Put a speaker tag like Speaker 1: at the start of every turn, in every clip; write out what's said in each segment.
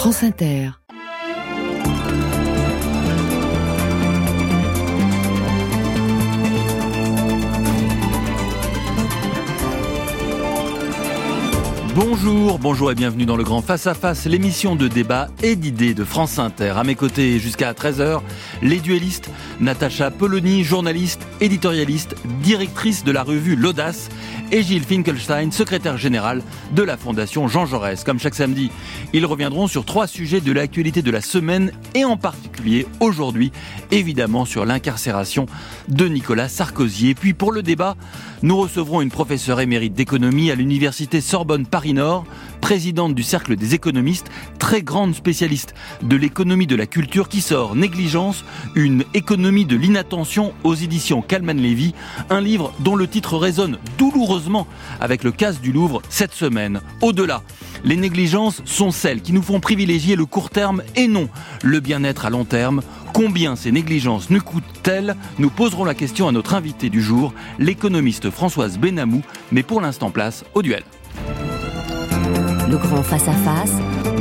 Speaker 1: France Inter.
Speaker 2: Bonjour et bienvenue dans le Grand Face à Face, l'émission de débat et d'idées de France Inter. À mes côtés jusqu'à 13h, les duellistes, Natacha Polony, journaliste, éditorialiste, directrice de la revue L'Audace, et Gilles Finkelstein, secrétaire général de la Fondation Jean Jaurès. Comme chaque samedi, ils reviendront sur 3 sujets de l'actualité de la semaine et en particulier aujourd'hui, évidemment sur l'incarcération de Nicolas Sarkozy. Et puis pour le débat, nous recevrons une professeure émérite d'économie à l'université Sorbonne Paris-Nord, présidente du Cercle des économistes, très grande spécialiste de l'économie de la culture qui sort Négligence, une économie de l'inattention aux éditions Calman-Lévy, un livre dont le titre résonne douloureusement avec le casse du Louvre cette semaine. Au-delà, les négligences sont celles qui nous font privilégier le court terme et non le bien-être à long terme. Combien ces négligences nous coûtent-elles ? Nous poserons la question à notre invité du jour, l'économiste Françoise Benamou, mais pour l'instant place au duel.
Speaker 3: Le Grand Face à Face,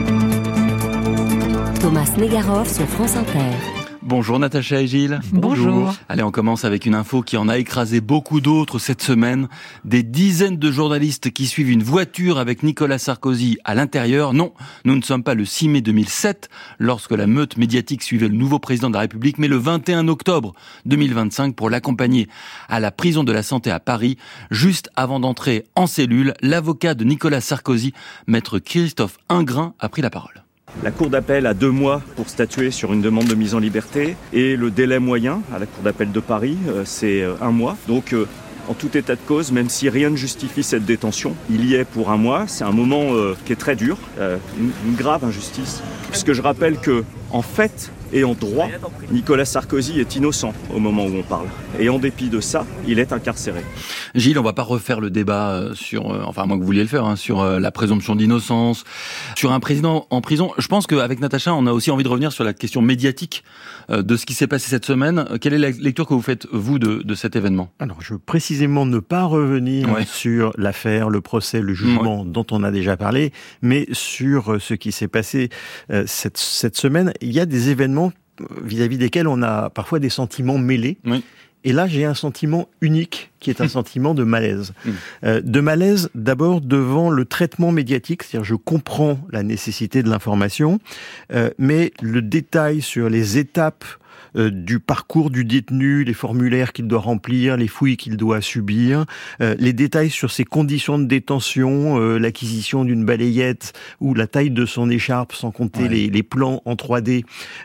Speaker 3: Thomas Negaroff sur France Inter.
Speaker 2: Bonjour Natacha et Gilles.
Speaker 1: Bonjour.
Speaker 2: Allez, on commence avec une info qui en a écrasé beaucoup d'autres cette semaine. Des dizaines de journalistes qui suivent une voiture avec Nicolas Sarkozy à l'intérieur. Non, nous ne sommes pas le 6 mai 2007, lorsque la meute médiatique suivait le nouveau président de la République, mais le 21 octobre 2025 pour l'accompagner à la prison de la Santé à Paris. Juste avant d'entrer en cellule, l'avocat de Nicolas Sarkozy, maître Christophe Ingrain, a pris la parole.
Speaker 4: La Cour d'appel a 2 mois pour statuer sur une demande de mise en liberté et le délai moyen à la Cour d'appel de Paris, c'est 1 mois. Donc, en tout état de cause, même si rien ne justifie cette détention, il y est pour 1 mois. C'est un moment qui est très dur, une grave injustice. Puisque je rappelle que, en fait et en droit, Nicolas Sarkozy est innocent au moment où on parle. Et en dépit de ça, il est incarcéré.
Speaker 2: Gilles, on va pas refaire le débat sur, enfin à moins que vous vouliez le faire, sur la présomption d'innocence, sur un président en prison. Je pense qu'avec Natacha, on a aussi envie de revenir sur la question médiatique de ce qui s'est passé cette semaine. Quelle est la lecture que vous faites, vous, de cet événement ?
Speaker 5: Alors, je veux précisément ne pas revenir sur l'affaire, le procès, le jugement dont on a déjà parlé, mais sur ce qui s'est passé cette semaine. Il y a des événements vis-à-vis desquels on a parfois des sentiments mêlés. Oui. Et là, j'ai un sentiment unique, qui est un sentiment de malaise. De malaise, d'abord, devant le traitement médiatique, c'est-à-dire je comprends la nécessité de l'information, mais le détail sur les étapes du parcours du détenu, les formulaires qu'il doit remplir, les fouilles qu'il doit subir, les détails sur ses conditions de détention, l'acquisition d'une balayette ou la taille de son écharpe, sans compter les plans en 3D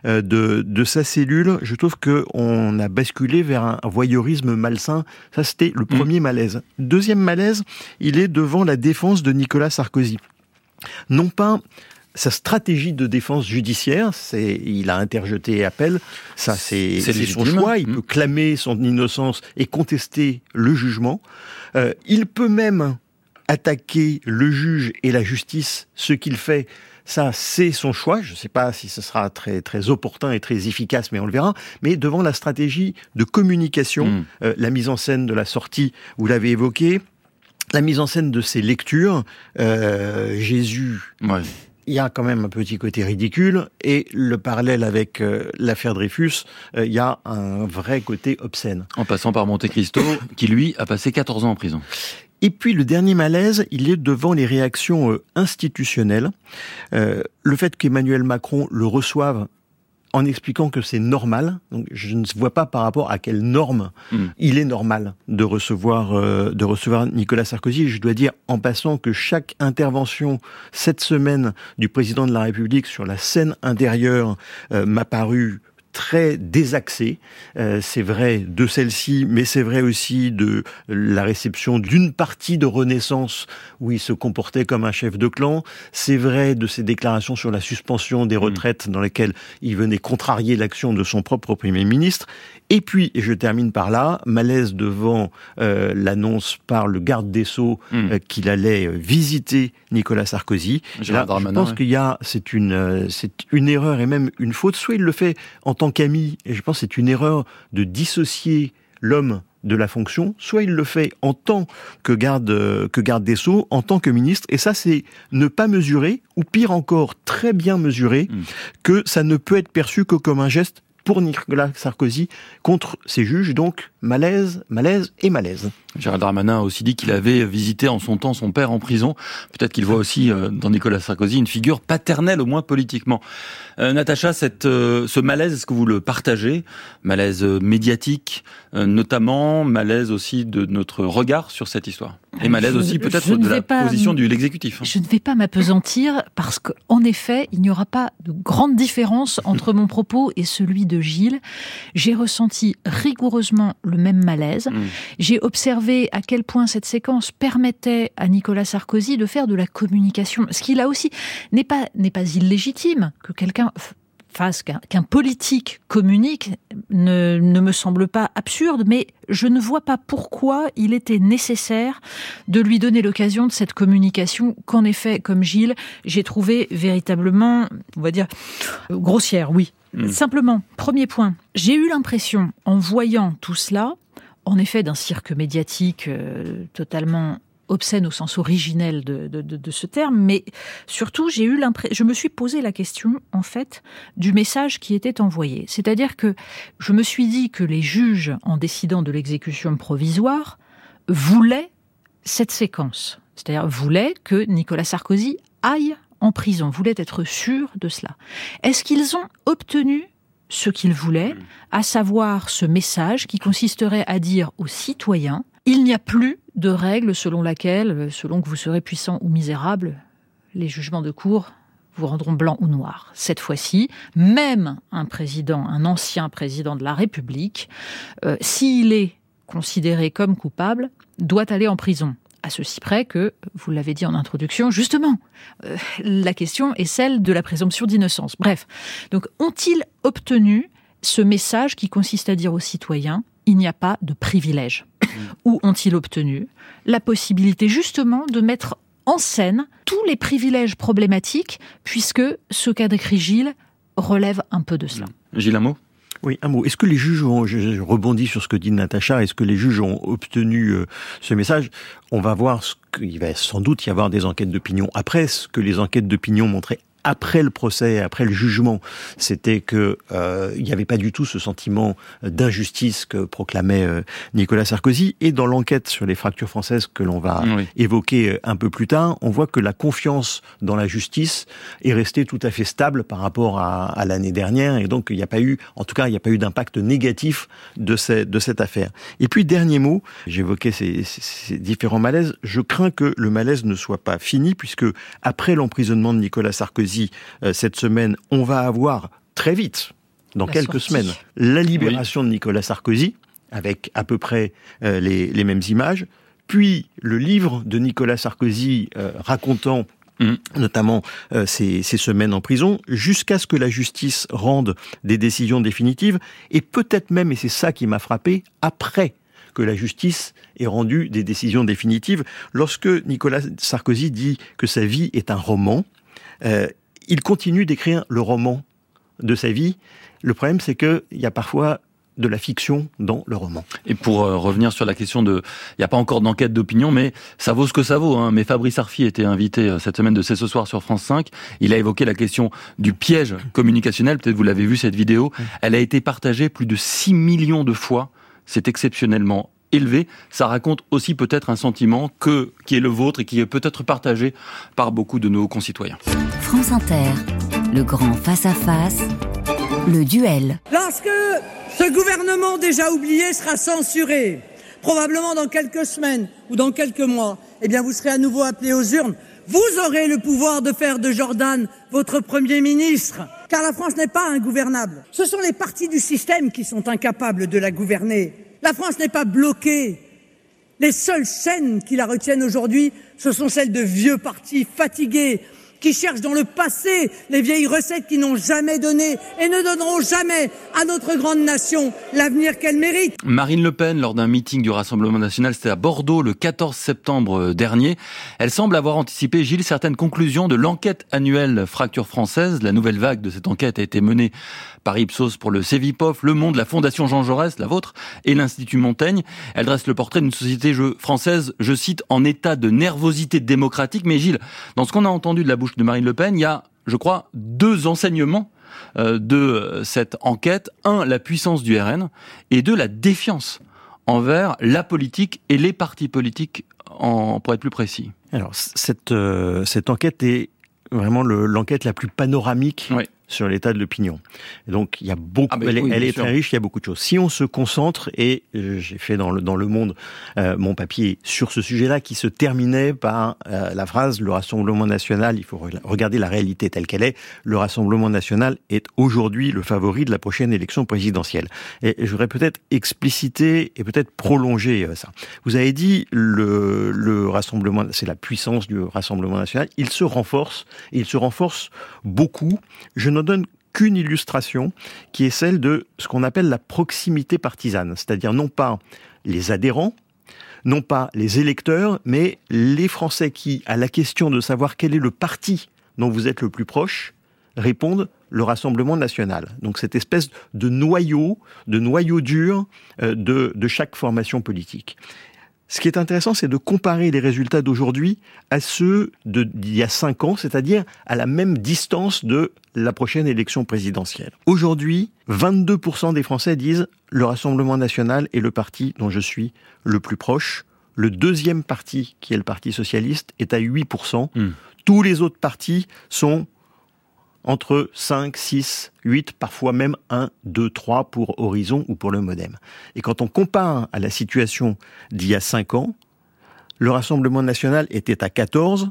Speaker 5: de sa cellule. Je trouve qu'on a basculé vers un voyeurisme malsain. Ça, c'était le premier malaise. Deuxième malaise, il est devant la défense de Nicolas Sarkozy. Non pas sa stratégie de défense judiciaire, il a interjeté appel, ça c'est son choix, il peut clamer son innocence et contester le jugement. Il peut même attaquer le juge et la justice, ce qu'il fait, ça c'est son choix, je ne sais pas si ce sera très, très opportun et très efficace, mais on le verra, mais devant la stratégie de communication, la mise en scène de la sortie, vous l'avez évoqué, la mise en scène de ses lectures, Jésus... Ouais. Il y a quand même un petit côté ridicule, et le parallèle avec l'affaire Dreyfus, il y a un vrai côté obscène.
Speaker 2: En passant par Monte Cristo, qui lui a passé 14 ans en prison.
Speaker 5: Et puis le dernier malaise, il est devant les réactions institutionnelles. Le fait qu'Emmanuel Macron le reçoive en expliquant que c'est normal. Donc, je ne vois pas par rapport à quelle norme il est normal de recevoir Nicolas Sarkozy. Et je dois dire, en passant, que chaque intervention cette semaine du président de la République sur la scène intérieure m'a paru très désaxé. C'est vrai de celle-ci, mais c'est vrai aussi de la réception d'une partie de Renaissance où il se comportait comme un chef de clan. C'est vrai de ses déclarations sur la suspension des retraites dans lesquelles il venait contrarier l'action de son propre Premier ministre. Et puis, et je termine par là, malaise devant l'annonce par le garde des Sceaux qu'il allait visiter Nicolas Sarkozy. Là, je pense qu'il y a, c'est une erreur et même une faute. Soit il le fait en tant qu'ami, et je pense que c'est une erreur de dissocier l'homme de la fonction, soit il le fait en tant que garde des Sceaux, en tant que ministre, et ça c'est ne pas mesurer, ou pire encore, très bien mesurer, que ça ne peut être perçu que comme un geste pour Nicolas Sarkozy contre ses juges, donc malaise et malaise.
Speaker 2: Gérald Darmanin a aussi dit qu'il avait visité en son temps son père en prison. Peut-être qu'il voit aussi dans Nicolas Sarkozy une figure paternelle, au moins politiquement. Natacha, ce malaise, est-ce que vous le partagez ? Malaise médiatique, notamment, malaise aussi de notre regard sur cette histoire. Et malaise aussi peut-être de la position de l'exécutif.
Speaker 1: Je ne vais pas m'apesantir parce qu'en effet, il n'y aura pas de grande différence entre mon propos et celui de Gilles. J'ai ressenti rigoureusement le même malaise. J'ai observé à quel point cette séquence permettait à Nicolas Sarkozy de faire de la communication. Ce qui là aussi n'est pas illégitime que quelqu'un qu'un politique communique ne me semble pas absurde, mais je ne vois pas pourquoi il était nécessaire de lui donner l'occasion de cette communication qu'en effet, comme Gilles, j'ai trouvé véritablement, on va dire, grossière, oui. Simplement, premier point, j'ai eu l'impression, en voyant tout cela, en effet d'un cirque médiatique totalement obscène au sens originel de ce terme, mais surtout je me suis posé la question en fait du message qui était envoyé. C'est-à-dire que je me suis dit que les juges, en décidant de l'exécution provisoire, voulaient cette séquence. C'est-à-dire voulaient que Nicolas Sarkozy aille en prison, voulaient être sûrs de cela. Est-ce qu'ils ont obtenu ce qu'ils voulaient, à savoir ce message qui consisterait à dire aux citoyens: il n'y a plus de règle selon laquelle, selon que vous serez puissant ou misérable, les jugements de cour vous rendront blanc ou noir. Cette fois-ci, même un ancien président de la République, s'il est considéré comme coupable, doit aller en prison. À ceci près que, vous l'avez dit en introduction, justement, la question est celle de la présomption d'innocence. Bref, donc ont-ils obtenu ce message qui consiste à dire aux citoyens: il n'y a pas de privilège? Ou ont-ils obtenu la possibilité justement de mettre en scène tous les privilèges problématiques, puisque ce qu'a décrit Gilles relève un peu de cela?
Speaker 2: Gilles, un mot ?
Speaker 5: Oui, un mot. Est-ce que les juges je rebondis sur ce que dit Natacha, est-ce que les juges ont obtenu ce message? On va voir il va sans doute y avoir des enquêtes d'opinion. Après, ce que les enquêtes d'opinion montraient après le procès, après le jugement, c'était que il n'y avait pas du tout ce sentiment d'injustice que proclamait Nicolas Sarkozy. Et dans l'enquête sur les fractures françaises que l'on va évoquer un peu plus tard, on voit que la confiance dans la justice est restée tout à fait stable par rapport à l'année dernière. Et donc, il n'y a pas eu d'impact négatif de cette affaire. Et puis, dernier mot, j'évoquais ces différents malaises. Je crains que le malaise ne soit pas fini, puisque après l'emprisonnement de Nicolas Sarkozy, cette semaine, on va avoir très vite, dans quelques semaines, la libération de Nicolas Sarkozy, avec à peu près les mêmes images, puis le livre de Nicolas Sarkozy racontant notamment ces semaines en prison, jusqu'à ce que la justice rende des décisions définitives, et peut-être même, et c'est ça qui m'a frappé, après que la justice ait rendu des décisions définitives. Lorsque Nicolas Sarkozy dit que sa vie est un roman, il continue d'écrire le roman de sa vie. Le problème, c'est qu'il y a parfois de la fiction dans le roman.
Speaker 2: Et pour revenir sur la question il n'y a pas encore d'enquête d'opinion, mais ça vaut ce que ça vaut, hein. Mais Fabrice Arfi était invité cette semaine de C'est ce soir sur France 5. Il a évoqué la question du piège communicationnel. Peut-être vous l'avez vu, cette vidéo. Elle a été partagée plus de 6 millions de fois. C'est exceptionnellement élevé. Ça raconte aussi peut-être un sentiment qui est le vôtre et qui est peut-être partagé par beaucoup de nos concitoyens.
Speaker 3: France Inter, le grand face-à-face, le duel.
Speaker 6: Lorsque ce gouvernement déjà oublié sera censuré, probablement dans quelques semaines ou dans quelques mois, eh bien vous serez à nouveau appelés aux urnes. Vous aurez le pouvoir de faire de Jordan votre Premier ministre, car la France n'est pas ingouvernable. Ce sont les partis du système qui sont incapables de la gouverner. La France n'est pas bloquée. Les seules chaînes qui la retiennent aujourd'hui, ce sont celles de vieux partis fatigués qui cherchent dans le passé les vieilles recettes qui n'ont jamais donné et ne donneront jamais à notre grande nation l'avenir qu'elle mérite.
Speaker 2: Marine Le Pen, lors d'un meeting du Rassemblement national, c'était à Bordeaux le 14 septembre dernier. Elle semble avoir anticipé, Gilles, certaines conclusions de l'enquête annuelle Fracture française. La nouvelle vague de cette enquête a été menée par Ipsos pour le Cevipof, Le Monde, la Fondation Jean Jaurès, la vôtre, et l'Institut Montaigne. Elle dresse le portrait d'une société française, je cite, en état de nervosité démocratique. Mais Gilles, dans ce qu'on a entendu de la bouche de Marine Le Pen, il y a, je crois, 2 enseignements de cette enquête. 1, la puissance du RN, et 2, la défiance envers la politique et les partis politiques, pour être plus précis.
Speaker 5: Alors, cette enquête est vraiment l'enquête la plus panoramique sur l'état de l'opinion. Et donc, il y a beaucoup, elle est très riche, il y a beaucoup de choses. Si on se concentre, et j'ai fait dans le Monde mon papier sur ce sujet-là qui se terminait par la phrase « Le Rassemblement national, il faut regarder la réalité telle qu'elle est, le Rassemblement national est aujourd'hui le favori de la prochaine élection présidentielle ». Et je voudrais peut-être expliciter et peut-être prolonger ça. Vous avez dit le Rassemblement, c'est la puissance du Rassemblement national, il se renforce, et il se renforce beaucoup. Je n'en donne qu'une illustration, qui est celle de ce qu'on appelle la proximité partisane, c'est-à-dire non pas les adhérents, non pas les électeurs, mais les Français qui, à la question de savoir quel est le parti dont vous êtes le plus proche, répondent le Rassemblement national. Donc cette espèce de noyau dur de chaque formation politique. Ce qui est intéressant, c'est de comparer les résultats d'aujourd'hui à ceux d'il y a 5 ans, c'est-à-dire à la même distance de la prochaine élection présidentielle. Aujourd'hui, 22% des Français disent « Le Rassemblement national est le parti dont je suis le plus proche ». Le deuxième parti, qui est le Parti socialiste, est à 8%. Tous les autres partis sont entre 5, 6, 8, parfois même 1, 2, 3 pour Horizon ou pour le Modem. Et quand on compare à la situation d'il y a 5 ans, le Rassemblement national était à 14,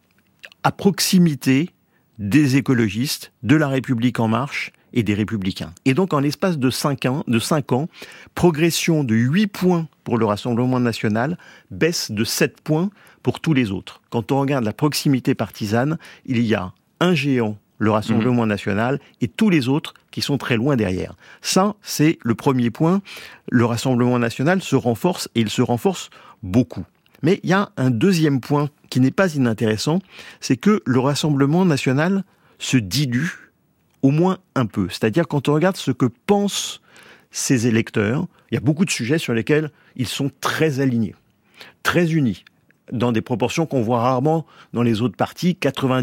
Speaker 5: à proximité des écologistes, de La République en marche et des Républicains. Et donc en l'espace de 5 ans, progression de 8 points pour le Rassemblement national, baisse de 7 points pour tous les autres. Quand on regarde la proximité partisane, il y a un géant, le Rassemblement national, et tous les autres qui sont très loin derrière. Ça, c'est le premier point. Le Rassemblement national se renforce, et il se renforce beaucoup. Mais il y a un deuxième point qui n'est pas inintéressant, c'est que le Rassemblement national se dilue au moins un peu. C'est-à-dire, quand on regarde ce que pensent ses électeurs, il y a beaucoup de sujets sur lesquels ils sont très alignés, très unis, dans des proportions qu'on voit rarement dans les autres partis,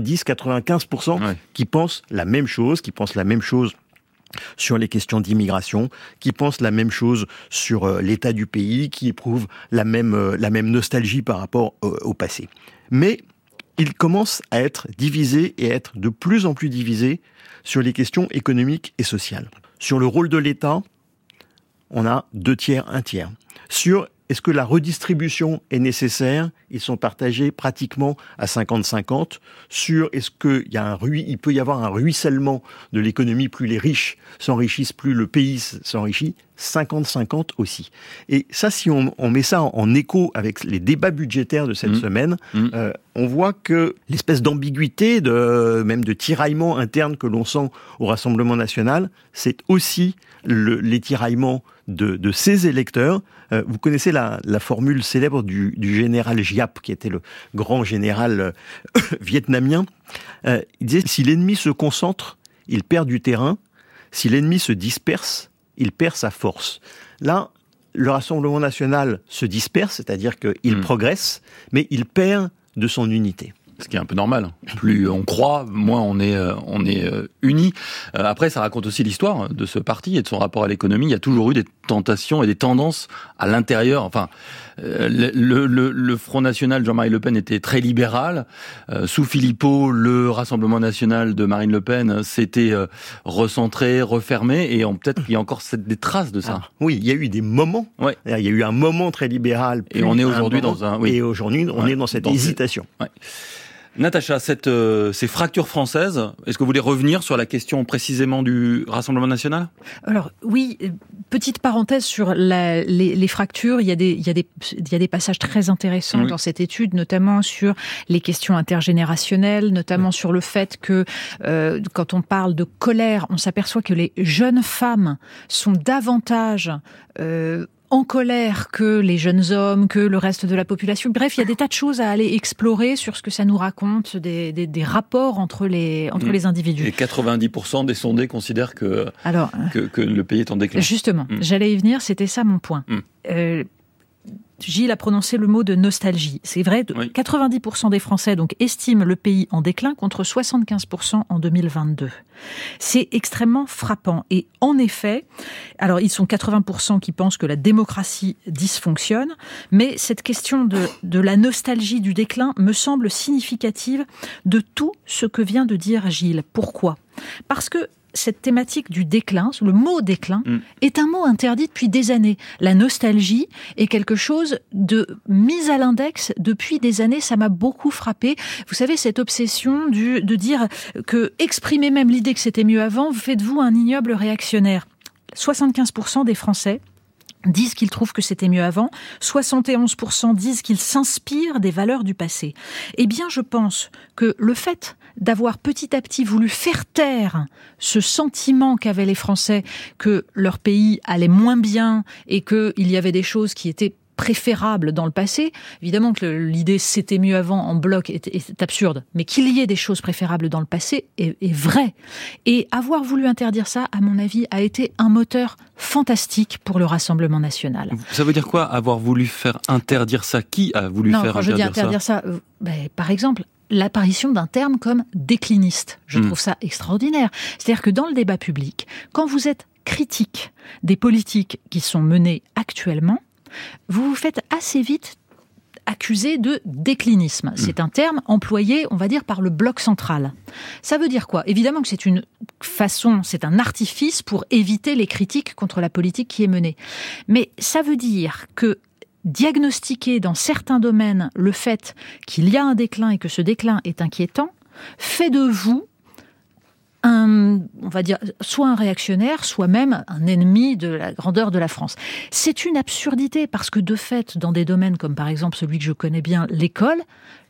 Speaker 5: 90-95% qui pensent la même chose, sur les questions d'immigration, qui pensent la même chose sur l'état du pays, qui éprouvent la même nostalgie par rapport au passé. Mais ils commencent à être divisés et à être de plus en plus divisés sur les questions économiques et sociales. Sur le rôle de l'État, on a 2 tiers, 1 tiers. Sur est-ce que la redistribution est nécessaire? Ils sont partagés pratiquement à 50-50. Sur est-ce qu'il peut y avoir un ruissellement de l'économie, plus les riches s'enrichissent, plus le pays s'enrichit, 50-50 aussi. Et ça, si on met ça en écho avec les débats budgétaires de cette semaine, on voit que l'espèce d'ambiguïté, même de tiraillement interne que l'on sent au Rassemblement national, c'est aussi les tiraillements de ses électeurs. Vous connaissez la formule célèbre du général Giap, qui était le grand général vietnamien. Il disait, si l'ennemi se concentre, il perd du terrain. Si l'ennemi se disperse, il perd sa force. Là, le Rassemblement national se disperse, c'est-à-dire qu'il progresse, mais il perd de son unité.
Speaker 2: Ce qui est un peu normal. Plus on croit, moins on est unis. Après, ça raconte aussi l'histoire de ce parti et de son rapport à l'économie. Il y a toujours eu des tentations et des tendances à l'intérieur. Enfin, le Front National de Jean-Marie Le Pen était très libéral. Sous Philippot, le Rassemblement National de Marine Le Pen s'était recentré, refermé, et peut-être qu'il y a encore des traces de ça.
Speaker 5: Oui, il y a eu des moments. Ouais. Il y a eu un moment très libéral.
Speaker 2: Et on est aujourd'hui
Speaker 5: Et aujourd'hui, on est dans cette hésitation.
Speaker 2: Natacha, ces fractures françaises, est-ce que vous voulez revenir sur la question précisément du Rassemblement national ?
Speaker 1: Alors oui, petite parenthèse sur les fractures. Il y a des passages très intéressants dans cette étude, notamment sur les questions intergénérationnelles, notamment sur le fait que quand on parle de colère, on s'aperçoit que les jeunes femmes sont davantage en colère que les jeunes hommes, que le reste de la population. Bref, il y a des tas de choses à aller explorer sur ce que ça nous raconte des rapports entre les individus.
Speaker 2: Et 90% des sondés considèrent que le pays est en déclin.
Speaker 1: Justement, j'allais y venir, c'était ça mon point. Gilles a prononcé le mot de nostalgie. C'est vrai, 90% des Français donc estiment le pays en déclin contre 75% en 2022. C'est extrêmement frappant. Et en effet, alors ils sont 80% qui pensent que la démocratie dysfonctionne, mais cette question de la nostalgie du déclin me semble significative de tout ce que vient de dire Gilles. Pourquoi ? Parce que cette thématique du déclin, le mot déclin, est un mot interdit depuis des années. La nostalgie est quelque chose de mis à l'index depuis des années. Ça m'a beaucoup frappé. Vous savez, cette obsession de dire que exprimer même l'idée que c'était mieux avant, vous faites de vous un ignoble réactionnaire. 75% des Français disent qu'ils trouvent que c'était mieux avant, 71% disent qu'ils s'inspirent des valeurs du passé. Eh bien, je pense que le fait d'avoir petit à petit voulu faire taire ce sentiment qu'avaient les Français que leur pays allait moins bien et qu'il y avait des choses qui étaient préférables dans le passé. Évidemment que l'idée « c'était mieux avant » en bloc est absurde, mais qu'il y ait des choses préférables dans le passé est vrai. Et avoir voulu interdire ça, à mon avis, a été un moteur fantastique pour le Rassemblement national.
Speaker 2: Ça veut dire quoi, avoir voulu faire interdire ça ? Qui a voulu faire interdire ça ? Non, quand je dis interdire ça,
Speaker 1: par exemple, l'apparition d'un terme comme décliniste. Je trouve ça extraordinaire. C'est-à-dire que dans le débat public, quand vous êtes critique des politiques qui sont menées actuellement, vous vous faites assez vite accuser de déclinisme. C'est un terme employé, on va dire, par le bloc central. Ça veut dire quoi ? Évidemment que c'est une façon, c'est un artifice pour éviter les critiques contre la politique qui est menée. Mais ça veut dire que diagnostiquer dans certains domaines le fait qu'il y a un déclin et que ce déclin est inquiétant, fait de vous on va dire, soit un réactionnaire, soit même un ennemi de la grandeur de la France. C'est une absurdité, parce que de fait, dans des domaines comme par exemple celui que je connais bien, l'école,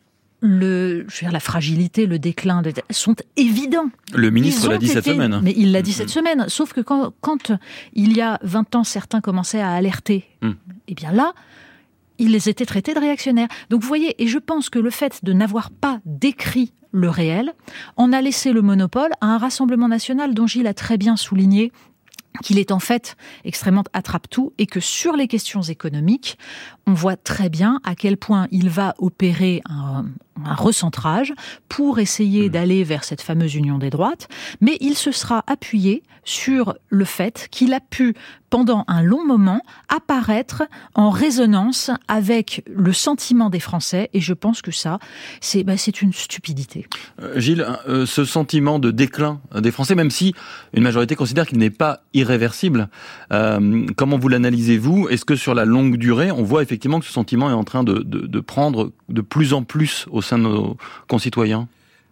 Speaker 1: la fragilité, le déclin sont évidents.
Speaker 2: Le ministre l'a dit cette semaine.
Speaker 1: Mais il l'a dit cette semaine. Sauf que quand il y a 20 ans, certains commençaient à alerter, eh bien là, ils étaient traités de réactionnaires. Donc vous voyez, et je pense que le fait de n'avoir pas décrit le réel, on a laissé le monopole à un Rassemblement national dont Gilles a très bien souligné qu'il est en fait extrêmement attrape-tout et que sur les questions économiques, on voit très bien à quel point il va opérer un recentrage pour essayer d'aller vers cette fameuse union des droites, mais il se sera appuyé sur le fait qu'il a pu, pendant un long moment, apparaître en résonance avec le sentiment des Français, et je pense que ça, c'est une stupidité.
Speaker 2: Gilles, ce sentiment de déclin des Français, même si une majorité considère qu'il n'est pas irréversible, comment vous l'analysez-vous ? Est-ce que sur la longue durée, on voit effectivement que ce sentiment est en train de prendre de plus en plus au sein de nos concitoyens ?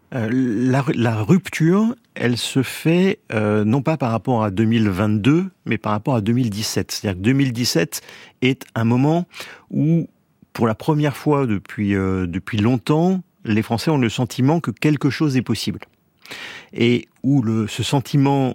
Speaker 5: La rupture, elle se fait non pas par rapport à 2022, mais par rapport à 2017. C'est-à-dire que 2017 est un moment où, pour la première fois depuis longtemps, les Français ont le sentiment que quelque chose est possible. Et où ce sentiment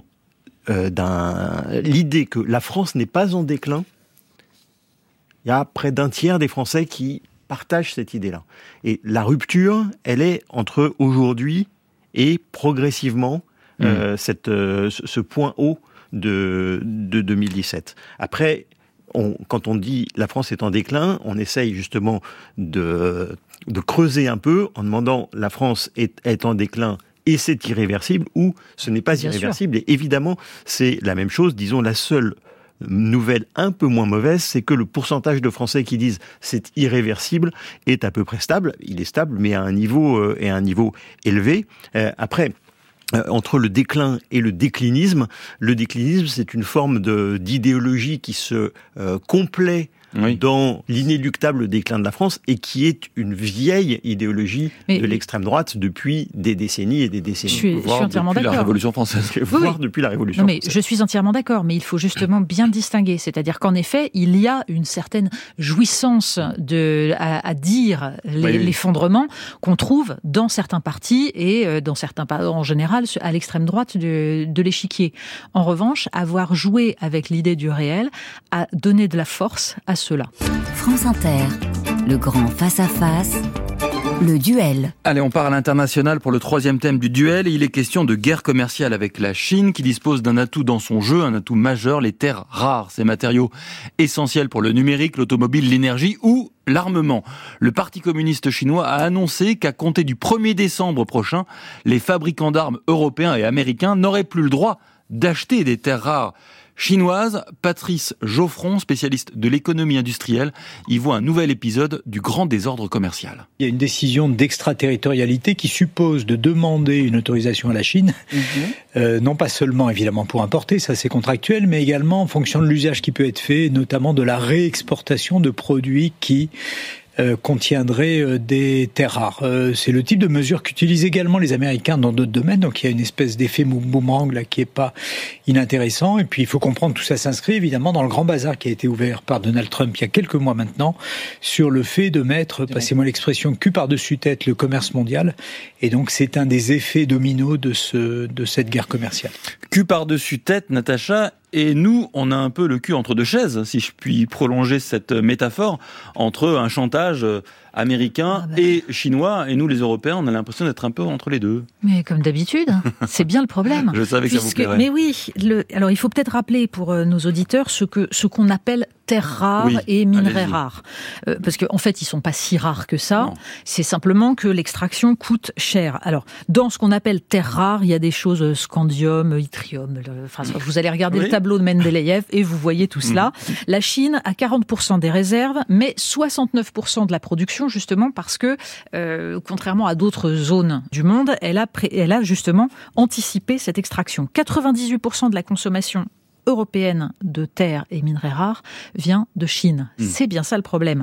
Speaker 5: l'idée que la France n'est pas en déclin, il y a près d'un tiers des Français qui partagent cette idée-là. Et la rupture, elle est entre aujourd'hui et progressivement ce point haut de 2017. Après, quand on dit la France est en déclin, on essaye justement de creuser un peu en demandant la France est en déclin et c'est irréversible ou ce n'est pas irréversible. Et évidemment, c'est la même chose. Disons, la seule nouvelle un peu moins mauvaise, c'est que le pourcentage de Français qui disent c'est irréversible est à peu près stable. Il est stable, mais à un niveau élevé. Après, entre le déclin et le déclinisme, c'est une forme d'idéologie qui se complaît dans l'inéluctable déclin de la France et qui est une vieille idéologie de l'extrême droite depuis des décennies et des décennies.
Speaker 1: Je suis entièrement d'accord.
Speaker 2: Depuis la Révolution française.
Speaker 5: Voire depuis la Révolution française.
Speaker 1: Je suis entièrement d'accord, mais il faut justement bien distinguer. C'est-à-dire qu'en effet, il y a une certaine jouissance à dire l'effondrement qu'on trouve dans certains partis et en général à l'extrême droite de l'échiquier. En revanche, avoir joué avec l'idée du réel a donné de la force à cela.
Speaker 3: France Inter, le grand face-à-face, le duel.
Speaker 2: Allez, on part à l'international pour le 3e thème du duel. Et il est question de guerre commerciale avec la Chine qui dispose d'un atout dans son jeu, un atout majeur, les terres rares, ces matériaux essentiels pour le numérique, l'automobile, l'énergie ou l'armement. Le Parti communiste chinois a annoncé qu'à compter du 1er décembre prochain, les fabricants d'armes européens et américains n'auraient plus le droit d'acheter des terres rares chinoises. Patrice Geoffron, spécialiste de l'économie industrielle, y voit un nouvel épisode du grand désordre commercial.
Speaker 7: Il y a une décision d'extraterritorialité qui suppose de demander une autorisation à la Chine, non pas seulement évidemment pour importer, ça c'est contractuel, mais également en fonction de l'usage qui peut être fait, notamment de la réexportation de produits qui contiendrait des terres rares. C'est le type de mesure qu'utilisent également les Américains dans d'autres domaines, donc il y a une espèce d'effet boomerang là qui est pas inintéressant. Et puis il faut comprendre que tout ça s'inscrit évidemment dans le grand bazar qui a été ouvert par Donald Trump il y a quelques mois maintenant sur le fait de mettre, passez-moi l'expression, cul par-dessus tête le commerce mondial. Et donc c'est un des effets dominos de cette guerre commerciale.
Speaker 2: Cul par-dessus tête, Natacha. Et nous, on a un peu le cul entre deux chaises, si je puis prolonger cette métaphore, entre un chantage américain et chinois. Et nous, les Européens, on a l'impression d'être un peu entre les deux.
Speaker 1: Mais comme d'habitude, c'est bien le problème.
Speaker 2: Je savais que ça vous plairait.
Speaker 1: Mais oui, alors il faut peut-être rappeler pour nos auditeurs ce qu'on appelle terres rares et minerais rares. Parce qu'en fait, ils sont pas si rares que ça. Non. C'est simplement que l'extraction coûte cher. Alors, dans ce qu'on appelle terres rares, il y a des choses scandium, yttrium. Vous allez regarder le tableau de Mendeleïev et vous voyez tout cela. La Chine a 40% des réserves, mais 69% de la production, justement parce que, contrairement à d'autres zones du monde, elle a justement anticipé cette extraction. 98% de la consommation européenne de terres et minerais rares vient de Chine. C'est bien ça le problème.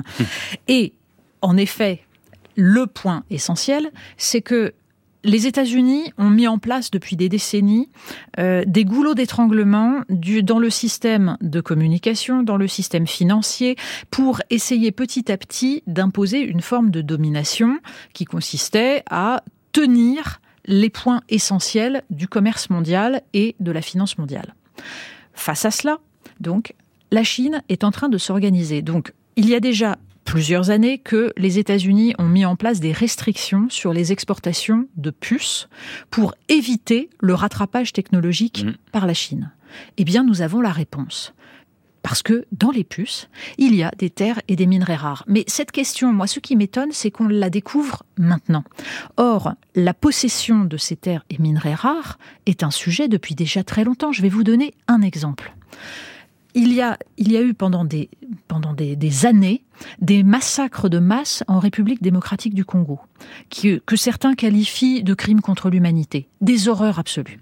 Speaker 1: Et en effet, le point essentiel, c'est que les États-Unis ont mis en place depuis des décennies des goulots d'étranglement dans le système de communication, dans le système financier, pour essayer petit à petit d'imposer une forme de domination qui consistait à tenir les points essentiels du commerce mondial et de la finance mondiale. Face à cela, donc, la Chine est en train de s'organiser. Donc, il y a déjà plusieurs années que les États-Unis ont mis en place des restrictions sur les exportations de puces pour éviter le rattrapage technologique par la Chine. Eh bien, nous avons la réponse. Parce que dans les puces, il y a des terres et des minerais rares. Mais cette question, moi, ce qui m'étonne, c'est qu'on la découvre maintenant. Or, la possession de ces terres et minerais rares est un sujet depuis déjà très longtemps. Je vais vous donner un exemple. Il y a eu pendant des années des massacres de masse en République démocratique du Congo, que certains qualifient de crimes contre l'humanité, des horreurs absolues.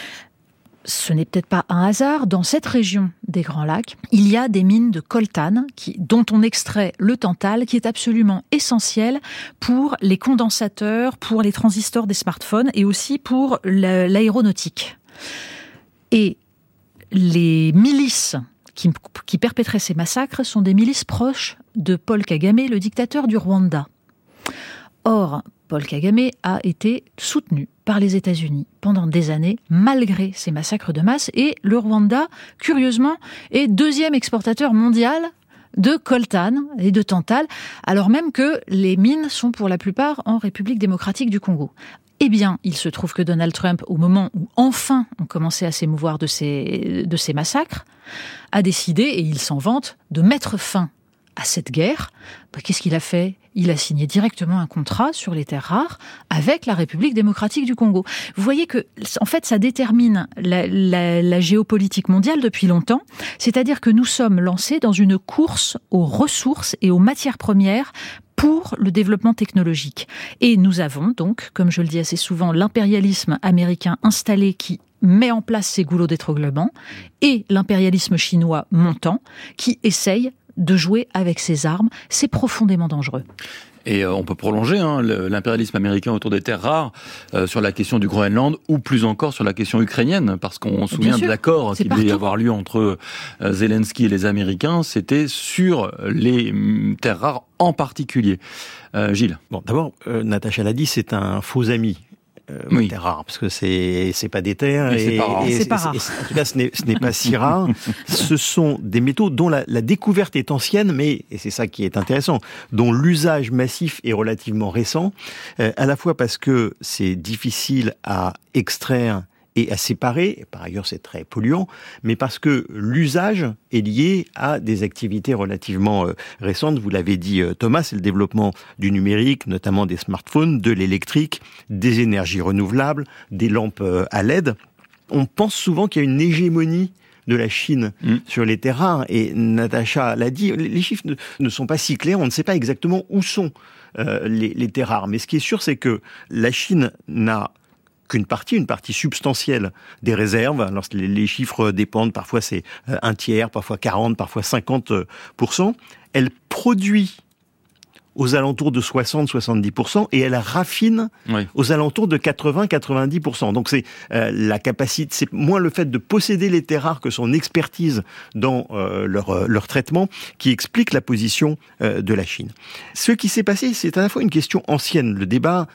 Speaker 1: Ce n'est peut-être pas un hasard, dans cette région des Grands Lacs, il y a des mines de coltan dont on extrait le tantal, qui est absolument essentiel pour les condensateurs, pour les transistors des smartphones et aussi pour l'aéronautique. Et les milices qui perpétraient ces massacres sont des milices proches de Paul Kagame, le dictateur du Rwanda. Or, Paul Kagame a été soutenu par les États-Unis pendant des années, malgré ces massacres de masse, et le Rwanda, curieusement, est deuxième exportateur mondial de coltan et de tantal, alors même que les mines sont pour la plupart en République démocratique du Congo. Eh bien, il se trouve que Donald Trump, au moment où enfin on commençait à s'émouvoir de ces massacres, a décidé, et il s'en vante, de mettre fin à cette guerre. Qu'est-ce qu'il a fait ? Il a signé directement un contrat sur les terres rares avec la République démocratique du Congo. Vous voyez que, en fait, ça détermine la géopolitique mondiale depuis longtemps. C'est-à-dire que nous sommes lancés dans une course aux ressources et aux matières premières pour le développement technologique. Et nous avons donc, comme je le dis assez souvent, l'impérialisme américain installé qui met en place ces goulots d'étranglement et l'impérialisme chinois montant qui essaye de jouer avec ces armes. C'est profondément dangereux.
Speaker 2: Et on peut prolonger l'impérialisme américain autour des terres rares sur la question du Groenland ou plus encore sur la question ukrainienne, parce qu'on se souvient de l'accord qui devait avoir lieu entre Zelensky et les Américains, c'était sur les terres rares en particulier. Gilles.
Speaker 5: Bon, d'abord, Natacha l'a dit, c'est un faux ami.
Speaker 2: Oui.
Speaker 5: Terres rares, parce que c'est pas des terres
Speaker 2: et
Speaker 1: c'est pas rare.
Speaker 5: En tout cas, ce n'est pas si rare. Ce sont des métaux dont la découverte est ancienne, mais et c'est ça qui est intéressant, dont l'usage massif est relativement récent, à la fois parce que c'est difficile à extraire et à séparer, et par ailleurs c'est très polluant, mais parce que l'usage est lié à des activités relativement récentes. Vous l'avez dit Thomas, c'est le développement du numérique, notamment des smartphones, de l'électrique, des énergies renouvelables, des lampes à LED. On pense souvent qu'il y a une hégémonie de la Chine sur les terres rares, et Natacha l'a dit, les chiffres ne sont pas si clairs, on ne sait pas exactement où sont les terres rares, mais ce qui est sûr, c'est que la Chine n'a qu'une partie substantielle des réserves. Alors les chiffres dépendent, parfois c'est un tiers, parfois 40, parfois 50%. Elle produit aux alentours de 60-70% et elle raffine aux alentours de 80-90%. Donc c'est la capacité, c'est moins le fait de posséder les terres rares que son expertise dans leur traitement qui explique la position de la Chine. Ce qui s'est passé, c'est à la fois une question ancienne. Le débat,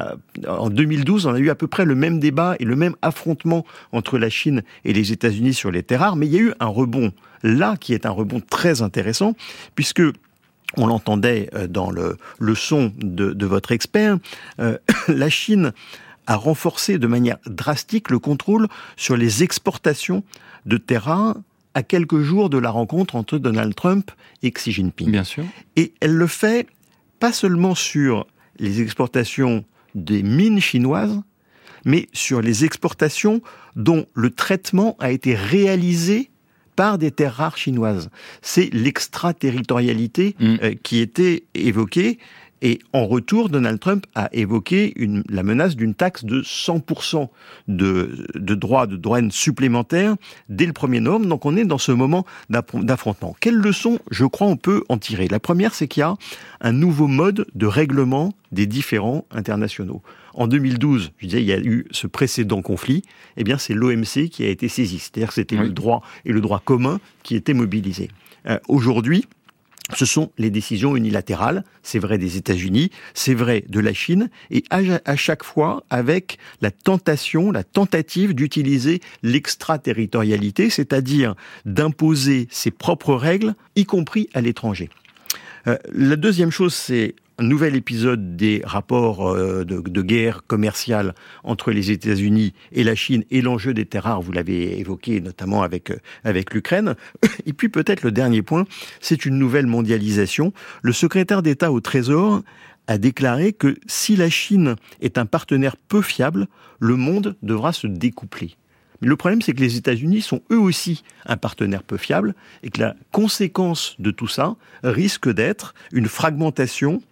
Speaker 5: en 2012, on a eu à peu près le même débat et le même affrontement entre la Chine et les États-Unis sur les terres rares, mais il y a eu un rebond là qui est un rebond très intéressant puisque on l'entendait dans le son de votre expert, la Chine a renforcé de manière drastique le contrôle sur les exportations de terres rares à quelques jours de la rencontre entre Donald Trump et Xi Jinping.
Speaker 2: Bien sûr.
Speaker 5: Et elle le fait pas seulement sur les exportations des mines chinoises, mais sur les exportations dont le traitement a été réalisé par des terres rares chinoises. C'est l'extraterritorialité qui était évoquée. Et en retour, Donald Trump a évoqué la menace d'une taxe de 100% de droits de douane supplémentaires dès le 1er novembre. Donc on est dans ce moment d'affrontement. Quelles leçons, je crois, on peut en tirer? La première, c'est qu'il y a un nouveau mode de règlement des différends internationaux. En 2012, je disais, il y a eu ce précédent conflit, eh bien c'est l'OMC qui a été saisi. C'est-à-dire que c'était le droit et le droit commun qui étaient mobilisés. Aujourd'hui, ce sont les décisions unilatérales, c'est vrai des États-Unis, c'est vrai de la Chine, et à chaque fois avec la tentative d'utiliser l'extraterritorialité, c'est-à-dire d'imposer ses propres règles, y compris à l'étranger. La deuxième chose, c'est un nouvel épisode des rapports de guerre commerciale entre les États-Unis et la Chine et l'enjeu des terres rares, vous l'avez évoqué notamment avec l'Ukraine. Et puis peut-être le dernier point, c'est une nouvelle mondialisation. Le secrétaire d'État au Trésor a déclaré que si la Chine est un partenaire peu fiable, le monde devra se découpler. Mais le problème, c'est que les États-Unis sont eux aussi un partenaire peu fiable et que la conséquence de tout ça risque d'être une fragmentation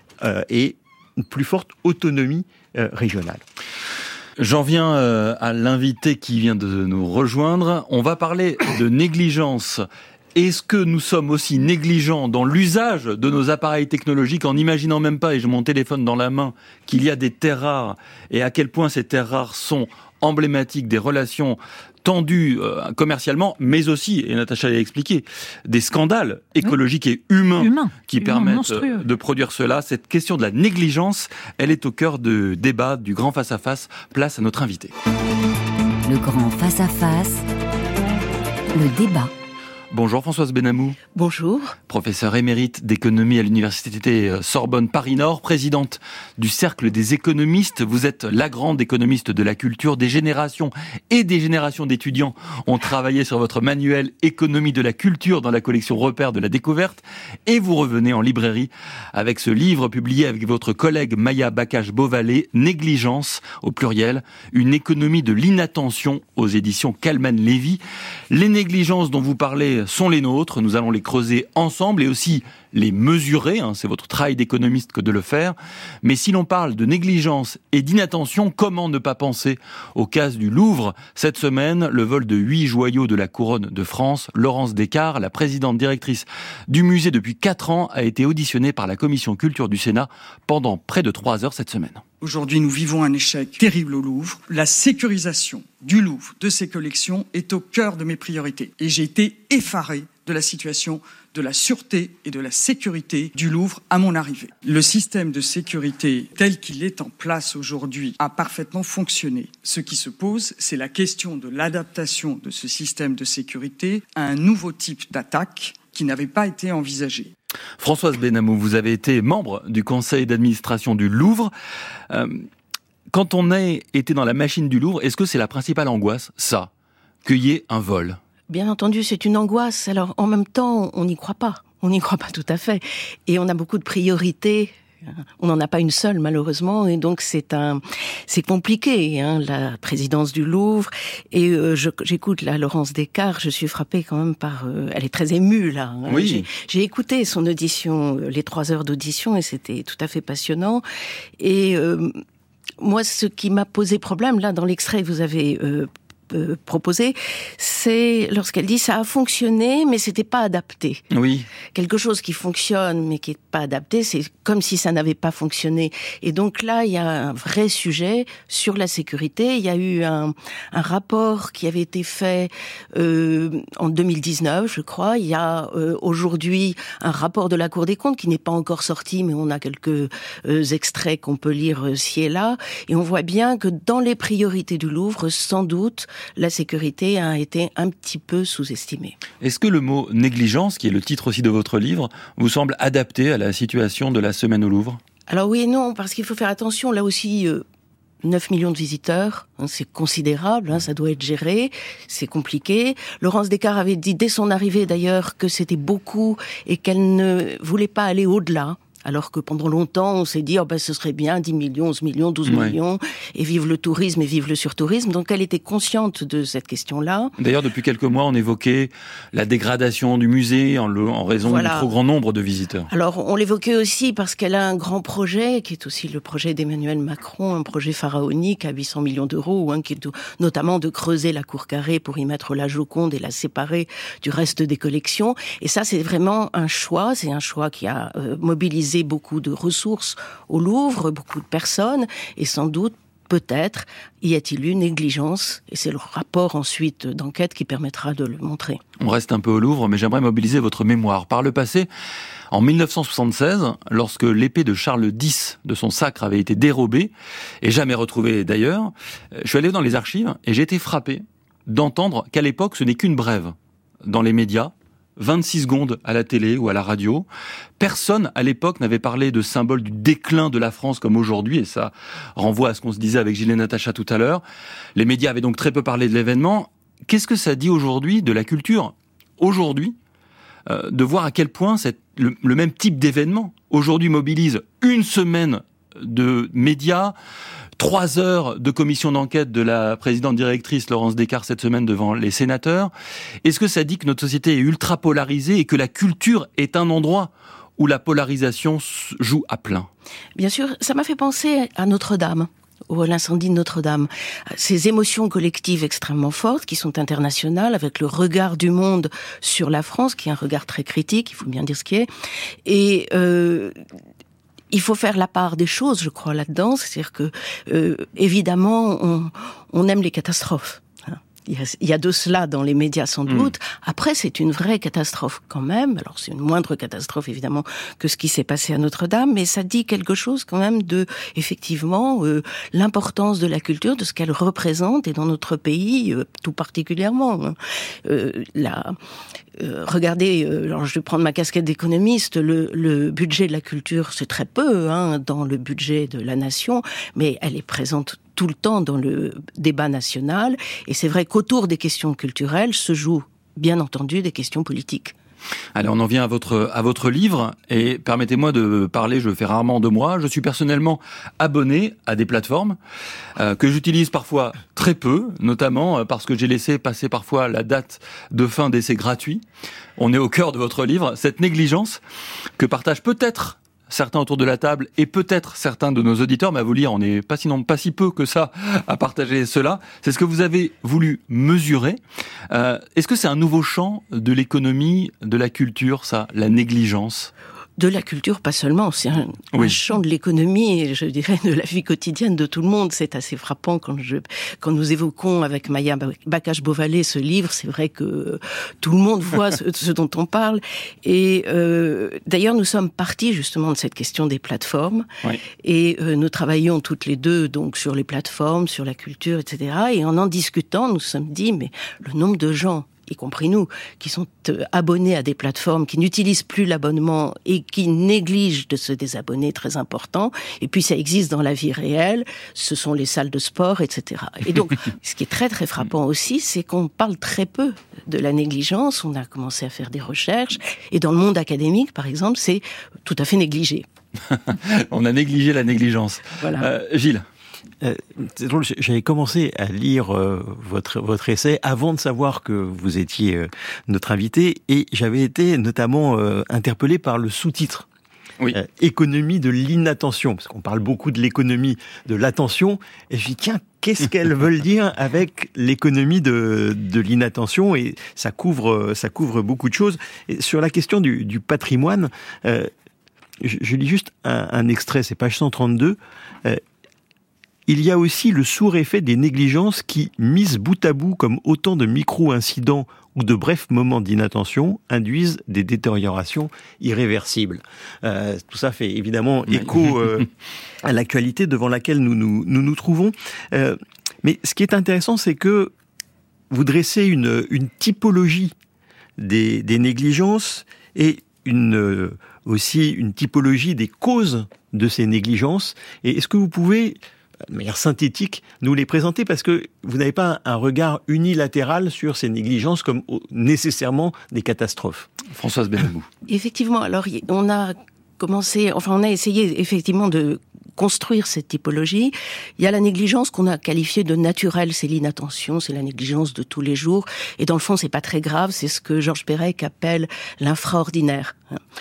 Speaker 5: et une plus forte autonomie régionale.
Speaker 2: J'en viens à l'invité qui vient de nous rejoindre. On va parler de négligence. Est-ce que nous sommes aussi négligents dans l'usage de nos appareils technologiques en n'imaginant même pas, et j'ai mon téléphone dans la main, qu'il y a des terres rares et à quel point ces terres rares sont emblématiques des relations tendues commercialement, mais aussi, et Natacha l'a expliqué, des scandales écologiques et humains qui permettent monstrueux de produire cela. Cette question de la négligence, elle est au cœur du débat du grand face-à-face. Place à notre invité.
Speaker 3: Le grand face-à-face, le débat.
Speaker 2: Bonjour Françoise Benamou.
Speaker 8: Bonjour.
Speaker 2: Professeure émérite d'économie à l'université Sorbonne Paris-Nord, présidente du Cercle des économistes. Vous êtes la grande économiste de la culture. Des générations et des générations d'étudiants ont travaillé sur votre manuel Économie de la culture dans la collection Repères de la découverte. Et vous revenez en librairie avec ce livre publié avec votre collègue Maya Bakache-Beauvalet, Négligence au pluriel, une économie de l'inattention aux éditions Kalman Levy. Les négligences dont vous parlez sont les nôtres, nous allons les creuser ensemble ensemble et aussi les mesurer, c'est votre travail d'économiste que de le faire, mais si l'on parle de négligence et d'inattention, comment ne pas penser au cas du Louvre? Cette semaine, le vol de 8 joyaux de la couronne de France, Laurence Descartes, la présidente directrice du musée depuis 4 ans, a été auditionnée par la commission culture du Sénat pendant près de 3 heures cette semaine.
Speaker 8: Aujourd'hui, nous vivons un échec terrible au Louvre. La sécurisation du Louvre, de ses collections, est au cœur de mes priorités. Et j'ai été effaré de la situation de la sûreté et de la sécurité du Louvre à mon arrivée. Le système de sécurité tel qu'il est en place aujourd'hui a parfaitement fonctionné. Ce qui se pose, c'est la question de l'adaptation de ce système de sécurité à un nouveau type d'attaque qui n'avait pas été envisagé.
Speaker 2: Françoise Benamou, vous avez été membre du conseil d'administration du Louvre. Quand on a été dans la machine du Louvre, est-ce que c'est la principale angoisse, ça, qu'il y ait un vol ?
Speaker 9: Bien entendu, c'est une angoisse. Alors, en même temps, on n'y croit pas. On n'y croit pas tout à fait. Et on a beaucoup de priorités. On n'en a pas une seule, malheureusement. Et donc, c'est compliqué, la présidence du Louvre. Et j'écoute, là, Laurence Descartes. Je suis frappée quand même par... elle est très émue, là.
Speaker 2: Oui.
Speaker 9: J'ai écouté son audition, les 3 heures d'audition, et c'était tout à fait passionnant. Et moi, ce qui m'a posé problème, là, dans l'extrait que vous avez... proposé, c'est lorsqu'elle dit ça a fonctionné mais c'était pas adapté.
Speaker 2: Oui.
Speaker 9: Quelque chose qui fonctionne mais qui est pas adapté, c'est comme si ça n'avait pas fonctionné. Et donc là, il y a un vrai sujet sur la sécurité. Il y a eu un rapport qui avait été fait en 2019, je crois. Il y a aujourd'hui un rapport de la Cour des comptes qui n'est pas encore sorti, mais on a quelques extraits qu'on peut lire ci et là. Et on voit bien que dans les priorités du Louvre, sans doute, la sécurité a été un petit peu sous-estimée.
Speaker 2: Est-ce que le mot négligence, qui est le titre aussi de votre livre, vous semble adapté à la situation de la semaine au Louvre ?
Speaker 9: Alors oui et non, parce qu'il faut faire attention, là aussi... 9 millions de visiteurs, c'est considérable, ça doit être géré, c'est compliqué. Laurence Descartes avait dit dès son arrivée d'ailleurs que c'était beaucoup et qu'elle ne voulait pas aller au-delà. Alors que pendant longtemps, on s'est dit, ce serait bien 10 millions, 11 millions, 12 millions, et vive le tourisme et vive le surtourisme. Donc elle était consciente de cette question-là.
Speaker 2: D'ailleurs, depuis quelques mois, on évoquait la dégradation du musée en raison du trop grand nombre de visiteurs.
Speaker 9: Alors, on l'évoquait aussi parce qu'elle a un grand projet, qui est aussi le projet d'Emmanuel Macron, un projet pharaonique à 800 millions d'euros, qui est notamment de creuser la cour carrée pour y mettre la Joconde et la séparer du reste des collections. Et ça, c'est vraiment un choix. C'est un choix qui a mobilisé beaucoup de ressources au Louvre, beaucoup de personnes, et sans doute, peut-être, y a-t-il eu négligence, et c'est le rapport ensuite d'enquête qui permettra de le montrer.
Speaker 2: On reste un peu au Louvre, mais j'aimerais mobiliser votre mémoire. Par le passé, en 1976, lorsque l'épée de Charles X de son sacre avait été dérobée, et jamais retrouvée d'ailleurs, je suis allé dans les archives, et j'ai été frappé d'entendre qu'à l'époque, ce n'est qu'une brève dans les médias, 26 secondes à la télé ou à la radio. Personne, à l'époque, n'avait parlé de symbole du déclin de la France comme aujourd'hui, et ça renvoie à ce qu'on se disait avec Gilles et Natacha tout à l'heure. Les médias avaient donc très peu parlé de l'événement. Qu'est-ce que ça dit aujourd'hui de la culture, aujourd'hui, de voir à quel point le même type d'événement, aujourd'hui, mobilise une semaine de médias, 3 heures de commission d'enquête de la présidente directrice Laurence Descartes cette semaine devant les sénateurs. Est-ce que ça dit que notre société est ultra polarisée et que la culture est un endroit où la polarisation joue à plein ?
Speaker 9: Bien sûr, ça m'a fait penser à Notre-Dame, à l'incendie de Notre-Dame. Ces émotions collectives extrêmement fortes qui sont internationales, avec le regard du monde sur la France, qui est un regard très critique, il faut bien dire ce qui est. Et il faut faire la part des choses, je crois, là-dedans. C'est-à-dire que, évidemment, on aime les catastrophes. Il y a de cela dans les médias, sans doute. Après, c'est une vraie catastrophe quand même. Alors, c'est une moindre catastrophe, évidemment, que ce qui s'est passé à Notre-Dame, mais ça dit quelque chose quand même de, effectivement, l'importance de la culture, de ce qu'elle représente, et dans notre pays, tout particulièrement. Regardez, alors je vais prendre ma casquette d'économiste, le budget de la culture, c'est très peu dans le budget de la nation, mais elle est présente tout le temps dans le débat national, et c'est vrai qu'autour des questions culturelles se jouent, bien entendu, des questions politiques.
Speaker 2: Allez, on en vient à votre livre, et permettez-moi de parler, je fais rarement de moi. Je suis personnellement abonné à des plateformes que j'utilise parfois très peu, notamment parce que j'ai laissé passer parfois la date de fin d'essai gratuit. On est au cœur de votre livre, cette négligence que partagent peut-être certains autour de la table et peut-être certains de nos auditeurs, mais à vous lire, on n'est pas si peu que ça à partager cela. C'est ce que vous avez voulu mesurer. Est-ce que c'est un nouveau champ de l'économie, de la culture, ça, la négligence ?
Speaker 9: De la culture, pas seulement, c'est un champ de l'économie et je dirais de la vie quotidienne de tout le monde. C'est assez frappant quand nous évoquons avec Maya Bakache-Beauvalet ce livre, c'est vrai que tout le monde voit ce dont on parle. Et d'ailleurs, nous sommes partis justement de cette question des plateformes et nous travaillons toutes les deux donc sur les plateformes, sur la culture, etc. Et en discutant, nous nous sommes dit, mais le nombre de gens, y compris nous, qui sont abonnés à des plateformes, qui n'utilisent plus l'abonnement et qui négligent de se désabonner, très important. Et puis ça existe dans la vie réelle, ce sont les salles de sport, etc. Et donc, ce qui est très très frappant aussi, c'est qu'on parle très peu de la négligence. On a commencé à faire des recherches, et dans le monde académique, par exemple, c'est tout à fait négligé.
Speaker 2: On a négligé la négligence.
Speaker 9: Voilà.
Speaker 2: Gilles.
Speaker 5: C'est drôle, j'avais commencé à lire votre essai avant de savoir que vous étiez notre invité, et j'avais été notamment interpellé par le sous-titre. Oui. Économie de l'inattention, parce qu'on parle beaucoup de l'économie de l'attention, et je me dis tiens, qu'est-ce qu'elles veulent dire avec l'économie de l'inattention, et ça couvre beaucoup de choses. Et sur la question du patrimoine, je lis juste un extrait, c'est page 132. Il y a aussi le sourd effet des négligences qui, mises bout à bout comme autant de micro-incidents ou de brefs moments d'inattention, induisent des détériorations irréversibles. Tout ça fait évidemment écho à l'actualité devant laquelle nous nous trouvons. Mais ce qui est intéressant, c'est que vous dressez une typologie des négligences et aussi une typologie des causes de ces négligences. Et est-ce que vous pouvez, de manière synthétique, nous les présenter, parce que vous n'avez pas un regard unilatéral sur ces négligences comme nécessairement des catastrophes.
Speaker 2: Françoise Benamou.
Speaker 9: Effectivement, alors on a essayé effectivement de construire cette typologie. Il y a la négligence qu'on a qualifiée de naturelle, c'est l'inattention, c'est la négligence de tous les jours, et dans le fond c'est pas très grave, c'est ce que Georges Perec appelle l'infraordinaire.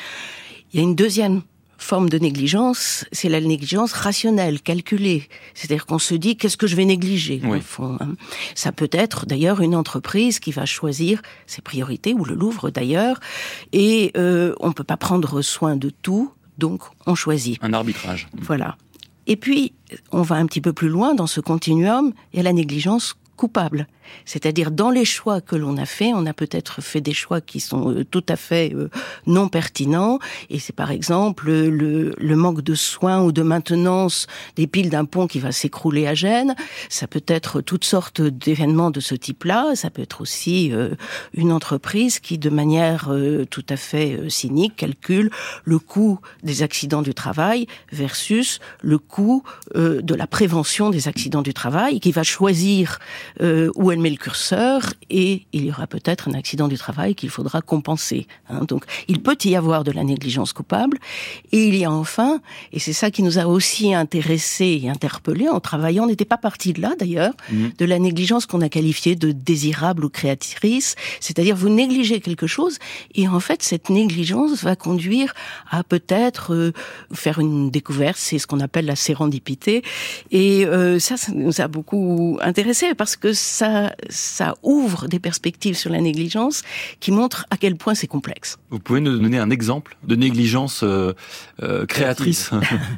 Speaker 9: Il y a une deuxième forme de négligence, c'est la négligence rationnelle, calculée. C'est-à-dire qu'on se dit, qu'est-ce que je vais négliger, au fond, hein. Ça peut être, d'ailleurs, une entreprise qui va choisir ses priorités, ou le Louvre, d'ailleurs, et on peut pas prendre soin de tout, donc on choisit.
Speaker 2: Un arbitrage.
Speaker 9: Voilà. Et puis, on va un petit peu plus loin dans ce continuum, il y a la négligence coupable. C'est-à-dire, dans les choix que l'on a fait, on a peut-être fait des choix qui sont tout à fait non pertinents, et c'est par exemple le manque de soins ou de maintenance des piles d'un pont qui va s'écrouler à Gênes. Ça peut être toutes sortes d'événements de ce type-là. Ça peut être aussi une entreprise qui, de manière tout à fait cynique, calcule le coût des accidents du travail versus le coût de la prévention des accidents du travail, qui va choisir où elle met le curseur, et il y aura peut-être un accident du travail qu'il faudra compenser. Donc, il peut y avoir de la négligence coupable, et il y a enfin, et c'est ça qui nous a aussi intéressés et interpellés en travaillant, on n'était pas parti de là d'ailleurs, de la négligence qu'on a qualifiée de désirable ou créatrice, c'est-à-dire vous négligez quelque chose, et en fait cette négligence va conduire à peut-être faire une découverte, c'est ce qu'on appelle la sérendipité, et ça nous a beaucoup intéressés parce que ça ouvre des perspectives sur la négligence qui montrent à quel point c'est complexe.
Speaker 2: Vous pouvez nous donner un exemple de négligence créatrice?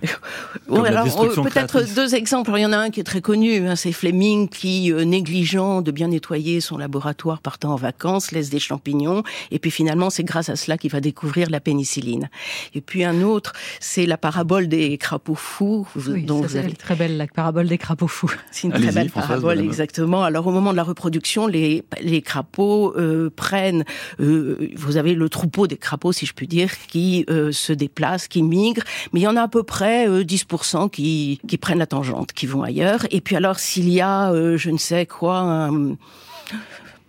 Speaker 9: Alors, peut-être deux exemples. Alors, il y en a un qui est très connu, c'est Fleming qui, négligeant de bien nettoyer son laboratoire partant en vacances, laisse des champignons, et puis finalement c'est grâce à cela qu'il va découvrir la pénicilline. Et puis un autre, c'est la parabole des crapauds fous.
Speaker 1: C'est très belle, la parabole des crapauds fous.
Speaker 9: C'est une très belle parabole, exactement. Alors au moment de la reproduction, les crapauds prennent, vous avez le troupeau des crapauds, si je puis dire, qui se déplacent, qui migrent, mais il y en a à peu près 10% qui prennent la tangente, qui vont ailleurs. Et puis alors, s'il y a, je ne sais quoi,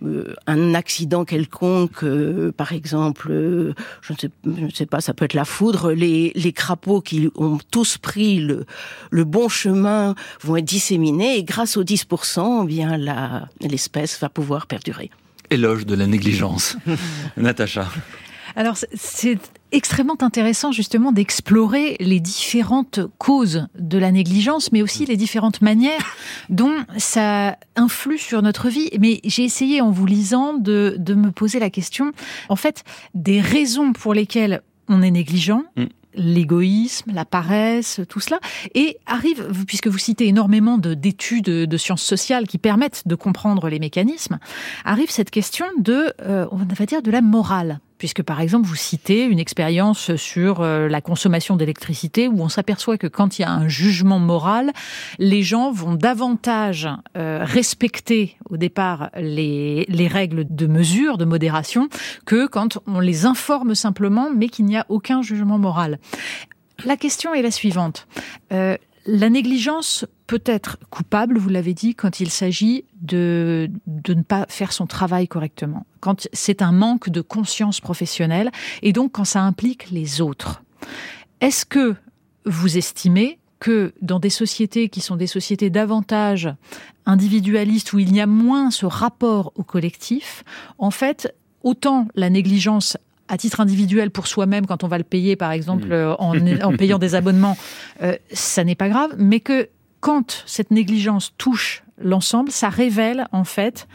Speaker 9: un accident quelconque, par exemple, je ne sais pas, ça peut être la foudre, les crapauds qui ont tous pris le bon chemin vont être disséminés et grâce aux 10%, eh bien l'espèce va pouvoir perdurer.
Speaker 2: Éloge de la négligence. Natacha.
Speaker 1: Alors, c'est extrêmement intéressant justement d'explorer les différentes causes de la négligence, mais aussi les différentes manières dont ça influe sur notre vie. Mais j'ai essayé en vous lisant de me poser la question, en fait, des raisons pour lesquelles on est négligent, l'égoïsme, la paresse, tout cela, et arrive, puisque vous citez énormément d'études de sciences sociales qui permettent de comprendre les mécanismes, arrive cette question on va dire, de la morale. Puisque, par exemple, vous citez une expérience sur la consommation d'électricité où on s'aperçoit que quand il y a un jugement moral, les gens vont davantage respecter au départ les règles de mesure, de modération, que quand on les informe simplement, mais qu'il n'y a aucun jugement moral. La question est la suivante. La négligence peut être coupable, vous l'avez dit, quand il s'agit de ne pas faire son travail correctement, quand c'est un manque de conscience professionnelle et donc quand ça implique les autres. Est-ce que vous estimez que dans des sociétés qui sont des sociétés davantage individualistes, où il y a moins ce rapport au collectif, en fait, autant la négligence à titre individuel pour soi-même, quand on va le payer, par exemple, en payant des abonnements, ça n'est pas grave, mais que quand cette négligence touche l'ensemble, ça révèle en fait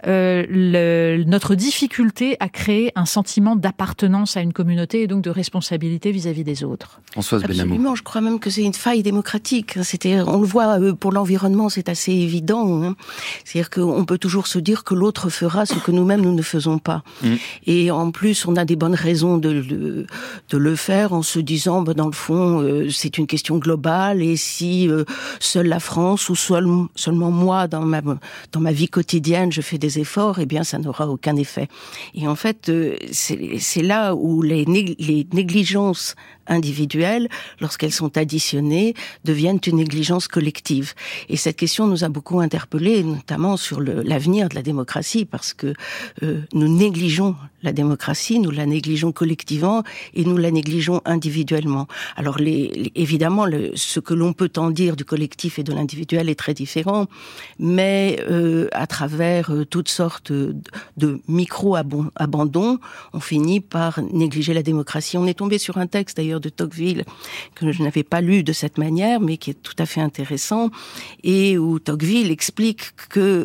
Speaker 1: notre difficulté à créer un sentiment d'appartenance à une communauté et donc de responsabilité vis-à-vis des autres.
Speaker 2: Françoise Benamou.
Speaker 9: Absolument, je crois même que c'est une faille démocratique. On le voit pour l'environnement, c'est assez évident. C'est-à-dire qu'on peut toujours se dire que l'autre fera ce que nous-mêmes nous ne faisons pas. Et en plus, on a des bonnes raisons de le faire en se disant, dans le fond, c'est une question globale et si seule la France ou seulement moi dans ma vie quotidienne, je fais des efforts, eh bien, ça n'aura aucun effet. Et en fait, c'est là où les négligences individuelles, lorsqu'elles sont additionnées, deviennent une négligence collective. Et cette question nous a beaucoup interpellés, notamment sur l'avenir de la démocratie, parce que nous négligeons la démocratie, nous la négligeons collectivement et nous la négligeons individuellement. Alors évidemment, ce que l'on peut en dire du collectif et de l'individuel est très différent, mais à travers toutes sortes de micro-abandons, on finit par négliger la démocratie. On est tombé sur un texte d'ailleurs de Tocqueville que je n'avais pas lu de cette manière, mais qui est tout à fait intéressant, et où Tocqueville explique que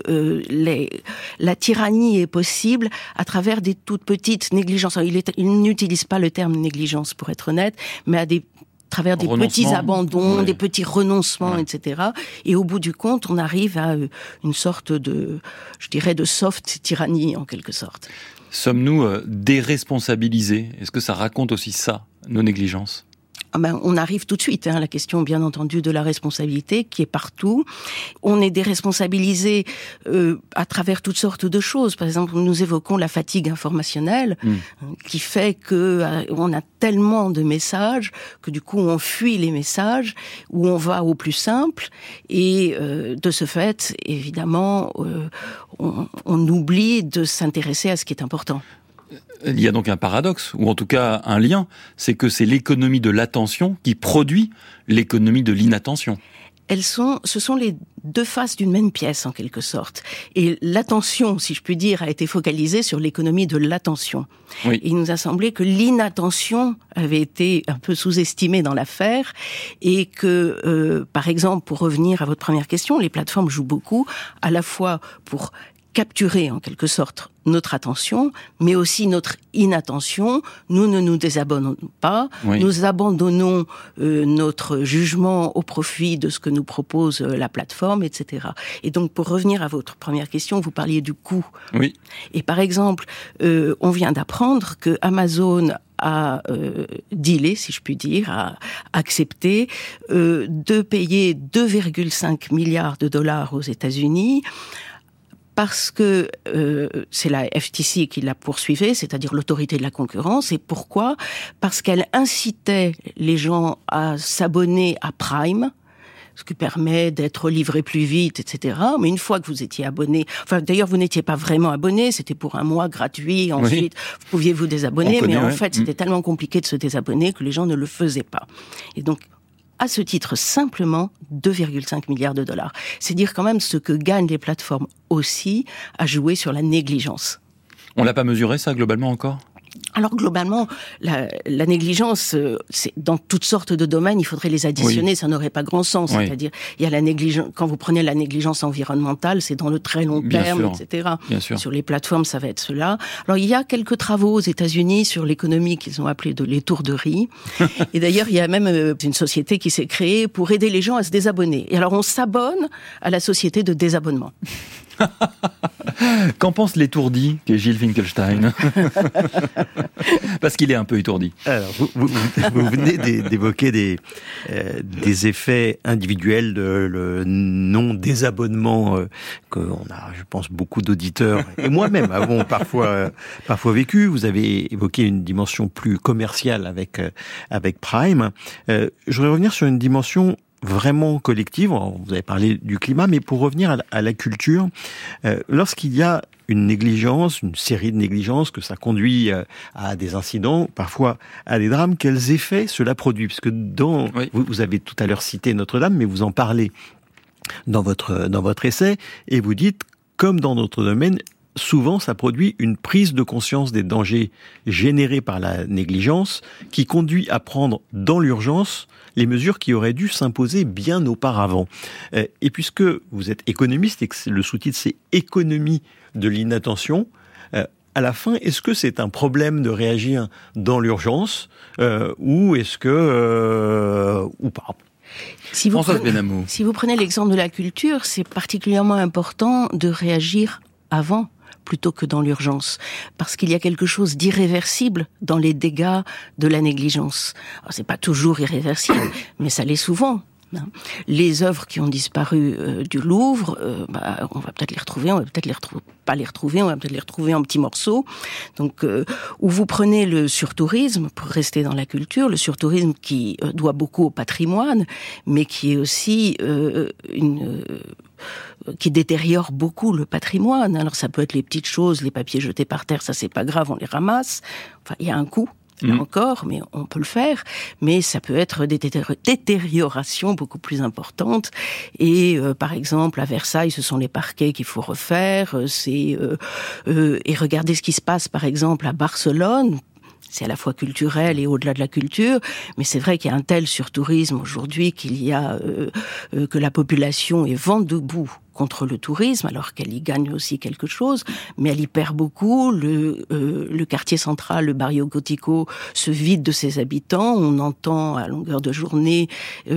Speaker 9: la tyrannie est possible à travers des toutes petites négligences. Il n'utilise pas le terme négligence pour être honnête, mais à travers des petits abandons, des petits renoncements, etc. Et au bout du compte, on arrive à une sorte de soft tyrannie, en quelque sorte.
Speaker 2: Sommes-nous déresponsabilisés ? Est-ce que ça raconte aussi ça, nos négligences ?
Speaker 9: On arrive tout de suite à la question, bien entendu, de la responsabilité qui est partout. On est déresponsabilisé à travers toutes sortes de choses. Par exemple, nous évoquons la fatigue informationnelle qui fait que on a tellement de messages que du coup on fuit les messages, où on va au plus simple et de ce fait, évidemment, on oublie de s'intéresser à ce qui est important.
Speaker 2: Il y a donc un paradoxe, ou en tout cas un lien, c'est que c'est l'économie de l'attention qui produit l'économie de l'inattention.
Speaker 9: Ce sont les deux faces d'une même pièce, en quelque sorte. Et l'attention, si je puis dire, a été focalisée sur l'économie de l'attention. Oui. Il nous a semblé que l'inattention avait été un peu sous-estimée dans l'affaire et que, par exemple, pour revenir à votre première question, les plateformes jouent beaucoup, à la fois pour capturer en quelque sorte notre attention, mais aussi notre inattention. Nous ne nous désabonnons pas, nous abandonnons notre jugement au profit de ce que nous propose la plateforme, etc. Et donc, pour revenir à votre première question, vous parliez du coût. Oui. Et par exemple, on vient d'apprendre que Amazon a dealé, si je puis dire, a accepté de payer 2,5 milliards de dollars aux États-Unis parce que c'est la FTC qui la poursuivait, c'est-à-dire l'autorité de la concurrence. Et pourquoi ? Parce qu'elle incitait les gens à s'abonner à Prime, ce qui permet d'être livré plus vite, etc. Mais une fois que vous étiez abonné, d'ailleurs vous n'étiez pas vraiment abonné, c'était pour un mois gratuit, ensuite vous pouviez vous désabonner, mais en fait c'était tellement compliqué de se désabonner que les gens ne le faisaient pas. Et donc, à ce titre, simplement 2,5 milliards de dollars. C'est dire quand même ce que gagnent les plateformes aussi à jouer sur la négligence.
Speaker 2: On l'a pas mesuré ça globalement encore ?
Speaker 9: Alors globalement, la négligence, c'est dans toutes sortes de domaines, il faudrait les additionner, ça n'aurait pas grand sens. C'est-à-dire, il y a la négligence, quand vous prenez la négligence environnementale, c'est dans le très long terme, etc. Sur les plateformes, ça va être cela. Alors il y a quelques travaux aux États-Unis sur l'économie qu'ils ont appelé de l'étourderie. Et d'ailleurs, il y a même une société qui s'est créée pour aider les gens à se désabonner. Et alors on s'abonne à la société de désabonnement.
Speaker 2: Qu'en pense l'étourdi qu'est Gilles Finkelstein? Parce qu'il est un peu étourdi.
Speaker 5: Alors, vous venez d'évoquer des effets individuels de le non-désabonnement qu'on a, je pense, beaucoup d'auditeurs, et moi-même avons parfois vécu. Vous avez évoqué une dimension plus commerciale avec Prime. Je voudrais revenir sur une dimension vraiment collective. Vous avez parlé du climat, mais pour revenir à la culture, lorsqu'il y a une négligence, une série de négligences, que ça conduit à des incidents, parfois à des drames, quels effets cela produit? Parce que vous avez tout à l'heure cité Notre-Dame, mais vous en parlez dans votre essai, et vous dites, comme dans notre domaine, souvent ça produit une prise de conscience des dangers générés par la négligence, qui conduit à prendre dans l'urgence les mesures qui auraient dû s'imposer bien auparavant. Et puisque vous êtes économiste et que le sous-titre c'est « Économie de l'inattention », à la fin, est-ce que c'est un problème de réagir dans l'urgence ou est-ce que... ou pas?
Speaker 9: Si vous prenez l'exemple de la culture, c'est particulièrement important de réagir avant plutôt que dans l'urgence, parce qu'il y a quelque chose d'irréversible dans les dégâts de la négligence. Alors, c'est pas toujours irréversible, mais ça l'est souvent. Les œuvres qui ont disparu du Louvre, on va peut-être les retrouver, on va peut-être pas les retrouver, on va peut-être les retrouver en petits morceaux. Donc, où vous prenez le surtourisme, pour rester dans la culture, le surtourisme qui doit beaucoup au patrimoine, mais qui est aussi qui détériore beaucoup le patrimoine. Alors ça peut être les petites choses, les papiers jetés par terre, ça c'est pas grave, on les ramasse. Enfin, il y a un coût. Là encore, mais on peut le faire, mais ça peut être des détériorations beaucoup plus importantes. Et par exemple, à Versailles, ce sont les parquets qu'il faut refaire. Et regardez ce qui se passe, par exemple, à Barcelone. C'est à la fois culturel et au-delà de la culture, mais c'est vrai qu'il y a un tel surtourisme aujourd'hui qu'il y a que la population est vent debout contre le tourisme, alors qu'elle y gagne aussi quelque chose, mais elle y perd beaucoup. Le quartier central, le Barrio Gótico, se vide de ses habitants. On entend à longueur de journée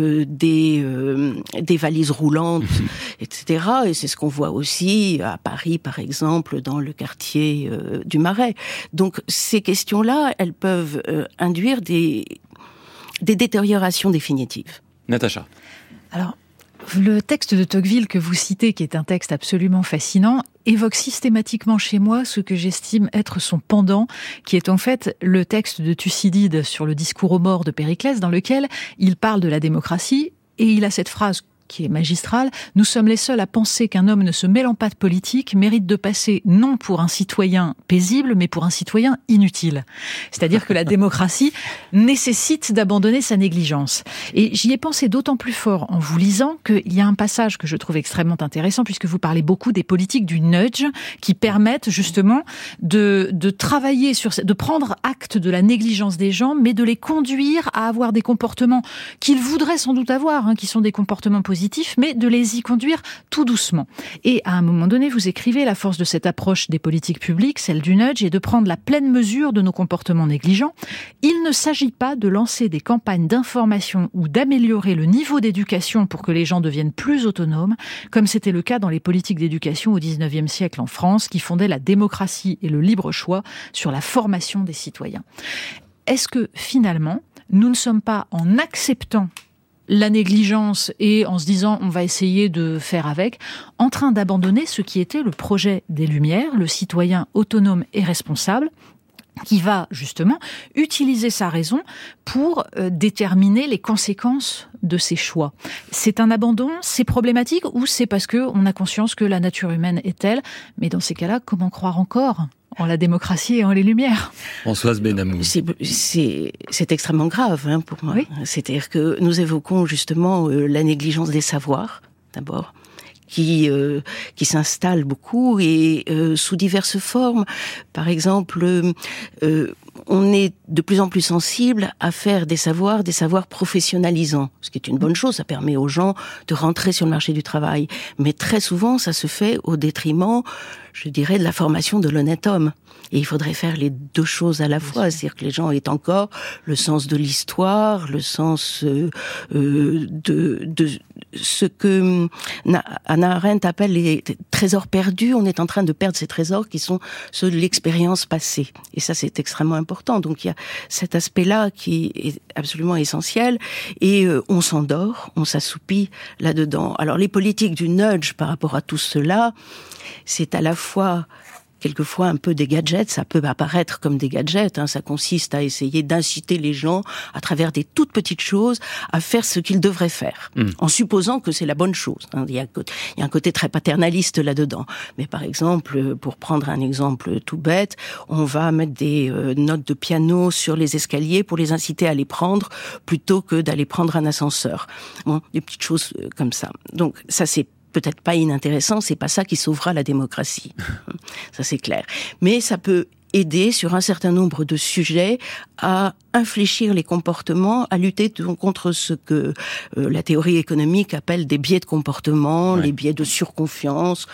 Speaker 9: des valises roulantes, etc. Et c'est ce qu'on voit aussi à Paris, par exemple, dans le quartier du Marais. Donc ces questions-là, elles peuvent induire des détériorations définitives.
Speaker 2: Natacha.
Speaker 1: Alors, le texte de Tocqueville que vous citez, qui est un texte absolument fascinant, évoque systématiquement chez moi ce que j'estime être son pendant, qui est en fait le texte de Thucydide sur le discours aux morts de Périclès, dans lequel il parle de la démocratie, et il a cette phrase qui est magistrale: nous sommes les seuls à penser qu'un homme ne se mêlant pas de politique mérite de passer non pour un citoyen paisible, mais pour un citoyen inutile. C'est-à-dire que la démocratie nécessite d'abandonner sa négligence. Et j'y ai pensé d'autant plus fort en vous lisant qu'il y a un passage que je trouve extrêmement intéressant, puisque vous parlez beaucoup des politiques du nudge qui permettent justement de travailler de prendre acte de la négligence des gens, mais de les conduire à avoir des comportements qu'ils voudraient sans doute avoir, qui sont des comportements positifs, mais de les y conduire tout doucement. Et à un moment donné, vous écrivez: la force de cette approche des politiques publiques, celle du nudge, est de prendre la pleine mesure de nos comportements négligents. Il ne s'agit pas de lancer des campagnes d'information ou d'améliorer le niveau d'éducation pour que les gens deviennent plus autonomes, comme c'était le cas dans les politiques d'éducation au XIXe siècle en France, qui fondaient la démocratie et le libre choix sur la formation des citoyens. Est-ce que finalement, nous ne sommes pas, en acceptant la négligence et en se disant on va essayer de faire avec, en train d'abandonner ce qui était le projet des Lumières, le citoyen autonome et responsable, qui va justement utiliser sa raison pour déterminer les conséquences de ses choix. C'est un abandon, c'est problématique, ou c'est parce que on a conscience que la nature humaine est telle? Mais dans ces cas-là, comment croire encore en la démocratie et en les Lumières?
Speaker 2: Françoise Benamou.
Speaker 9: C'est extrêmement grave pour moi. Oui. C'est-à-dire que nous évoquons justement la négligence des savoirs, d'abord, qui s'installe beaucoup et sous diverses formes. Par exemple, on est de plus en plus sensible à faire des savoirs professionnalisants, ce qui est une bonne chose, ça permet aux gens de rentrer sur le marché du travail. Mais très souvent, ça se fait au détriment, je dirais, de la formation de l'honnête homme. Et il faudrait faire les deux choses à la fois, c'est-à-dire que les gens aient encore le sens de l'histoire, le sens de ce que Hannah Arendt appelle les trésors perdus. On est en train de perdre ces trésors qui sont ceux de l'expérience passée. Et ça, c'est extrêmement important. Donc il y a cet aspect-là qui est absolument essentiel. Et on s'endort, on s'assoupit là-dedans. Alors les politiques du nudge par rapport à tout cela, c'est à la fois quelquefois un peu des gadgets, ça peut apparaître comme des gadgets, ça consiste à essayer d'inciter les gens, à travers des toutes petites choses, à faire ce qu'ils devraient faire, en supposant que c'est la bonne chose. Il y a un côté très paternaliste là-dedans. Mais par exemple, pour prendre un exemple tout bête, on va mettre des notes de piano sur les escaliers pour les inciter à les prendre, plutôt que d'aller prendre un ascenseur. Bon, des petites choses comme ça. Donc ça, c'est peut-être pas inintéressant, c'est pas ça qui sauvera la démocratie. Ça, c'est clair. Mais ça peut aider sur un certain nombre de sujets à infléchir les comportements, à lutter contre ce que la théorie économique appelle des biais de comportement, les biais de surconfiance,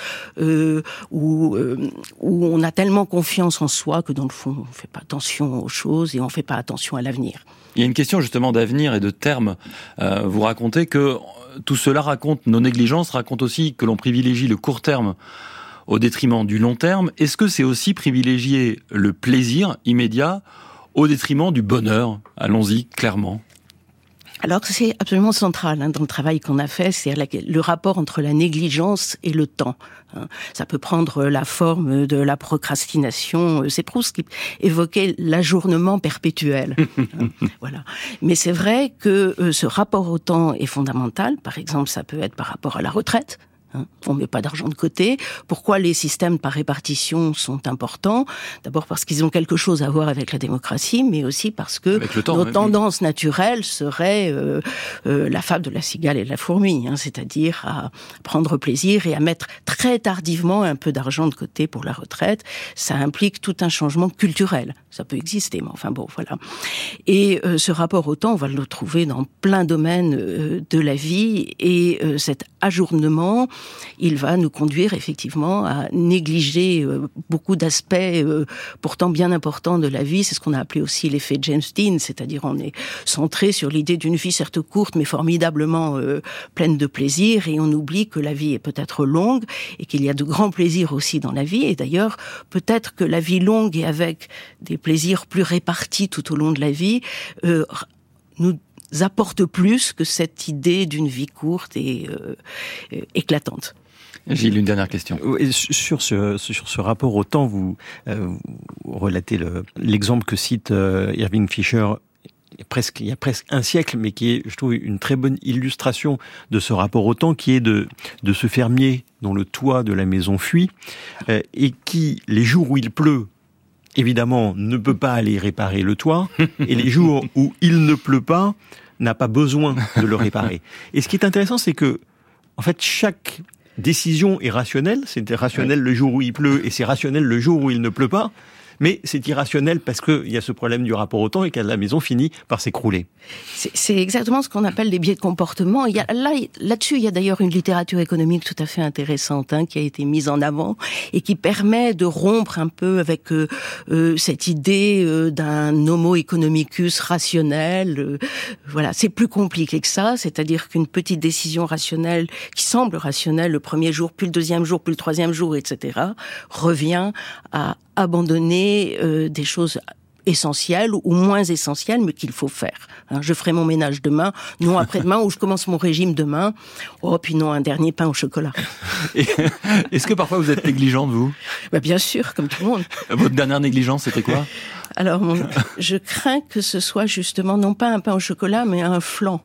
Speaker 9: où on a tellement confiance en soi que dans le fond, on fait pas attention aux choses et on fait pas attention à l'avenir.
Speaker 2: Il y a une question justement d'avenir et de termes. Vous racontez que tout cela raconte, nos négligences racontent aussi que l'on privilégie le court terme au détriment du long terme. Est-ce que c'est aussi privilégier le plaisir immédiat au détriment du bonheur? Allons-y, clairement.
Speaker 9: Alors c'est absolument central dans le travail qu'on a fait, c'est le rapport entre la négligence et le temps. Ça peut prendre la forme de la procrastination. C'est Proust qui évoquait l'ajournement perpétuel. Voilà. Mais c'est vrai que ce rapport au temps est fondamental. Par exemple, ça peut être par rapport à la retraite. On met pas d'argent de côté. Pourquoi les systèmes par répartition sont importants? D'abord parce qu'ils ont quelque chose à voir avec la démocratie, mais aussi parce que nos tendances naturelles seraient la fable de la cigale et de la fourmi, c'est-à-dire à prendre plaisir et à mettre très tardivement un peu d'argent de côté pour la retraite. Ça implique tout un changement culturel. Ça peut exister, mais enfin bon, voilà. Et ce rapport au temps, on va le trouver dans plein de domaines de la vie, et cet ajournement, il va nous conduire effectivement à négliger beaucoup d'aspects pourtant bien importants de la vie. C'est ce qu'on a appelé aussi l'effet James Dean, c'est-à-dire on est centré sur l'idée d'une vie certes courte mais formidablement pleine de plaisir, et on oublie que la vie est peut-être longue et qu'il y a de grands plaisirs aussi dans la vie. Et d'ailleurs, peut-être que la vie longue et avec des plaisirs plus répartis tout au long de la vie nous apporte plus que cette idée d'une vie courte et éclatante.
Speaker 2: Gilles, une dernière question.
Speaker 5: Sur ce rapport au temps, vous relatez l'exemple que cite Irving Fisher il y a presque un siècle, mais qui est, je trouve, une très bonne illustration de ce rapport au temps, qui est de ce fermier dont le toit de la maison fuit, et qui, les jours où il pleut, évidemment, ne peut pas aller réparer le toit, et les jours où il ne pleut pas, n'a pas besoin de le réparer. Et ce qui est intéressant, c'est que, en fait, chaque décision est rationnelle. C'est rationnel le jour où il pleut, et c'est rationnel le jour où il ne pleut pas. Mais c'est irrationnel parce qu'il y a ce problème du rapport au temps et que la maison finit par s'écrouler.
Speaker 9: C'est exactement ce qu'on appelle les biais de comportement. Là-dessus, il y a d'ailleurs une littérature économique tout à fait intéressante qui a été mise en avant et qui permet de rompre un peu avec cette idée d'un homo economicus rationnel. Voilà, c'est plus compliqué que ça. C'est-à-dire qu'une petite décision rationnelle qui semble rationnelle le premier jour, puis le deuxième jour, puis le troisième jour, etc., revient à abandonner des choses essentielles ou moins essentielles, mais qu'il faut faire. Je ferai mon ménage demain, non après-demain, ou je commence mon régime demain. Oh, puis non, un dernier pain au chocolat.
Speaker 2: Est-ce que parfois vous êtes négligente, vous ?
Speaker 9: Bien sûr, comme tout le monde.
Speaker 2: Votre dernière négligence, c'était quoi ?
Speaker 9: Alors, je crains que ce soit justement non pas un pain au chocolat, mais un flan.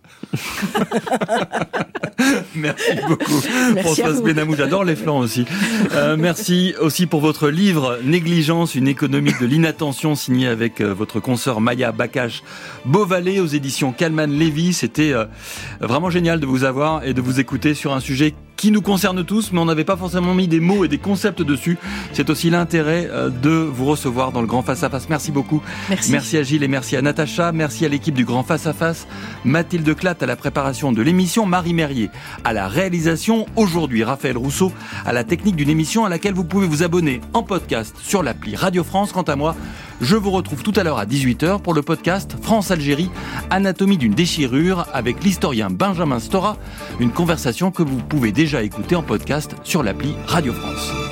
Speaker 2: Merci beaucoup, Françoise Benamou. J'adore les flans aussi. Merci aussi pour votre livre Négligence, une économie de l'inattention, signé avec votre consoeur Maya Bakache-Beauvalet aux éditions Kallman-Lévy. C'était vraiment génial de vous avoir et de vous écouter sur un sujet qui nous concerne tous, mais on n'avait pas forcément mis des mots et des concepts dessus. C'est aussi l'intérêt de vous recevoir dans le Grand Face à Face. Merci beaucoup. Merci à Gilles et merci à Natacha. Merci à l'équipe du Grand Face à Face. Mathilde Clatte à la préparation de l'émission. Marie Merrier à la réalisation. Aujourd'hui, Raphaël Rousseau à la technique d'une émission à laquelle vous pouvez vous abonner en podcast sur l'appli Radio France. Quant à moi, je vous retrouve tout à l'heure à 18h pour le podcast France-Algérie, Anatomie d'une déchirure avec l'historien Benjamin Stora. Une conversation que vous pouvez déjà écouter en podcast sur l'appli Radio France.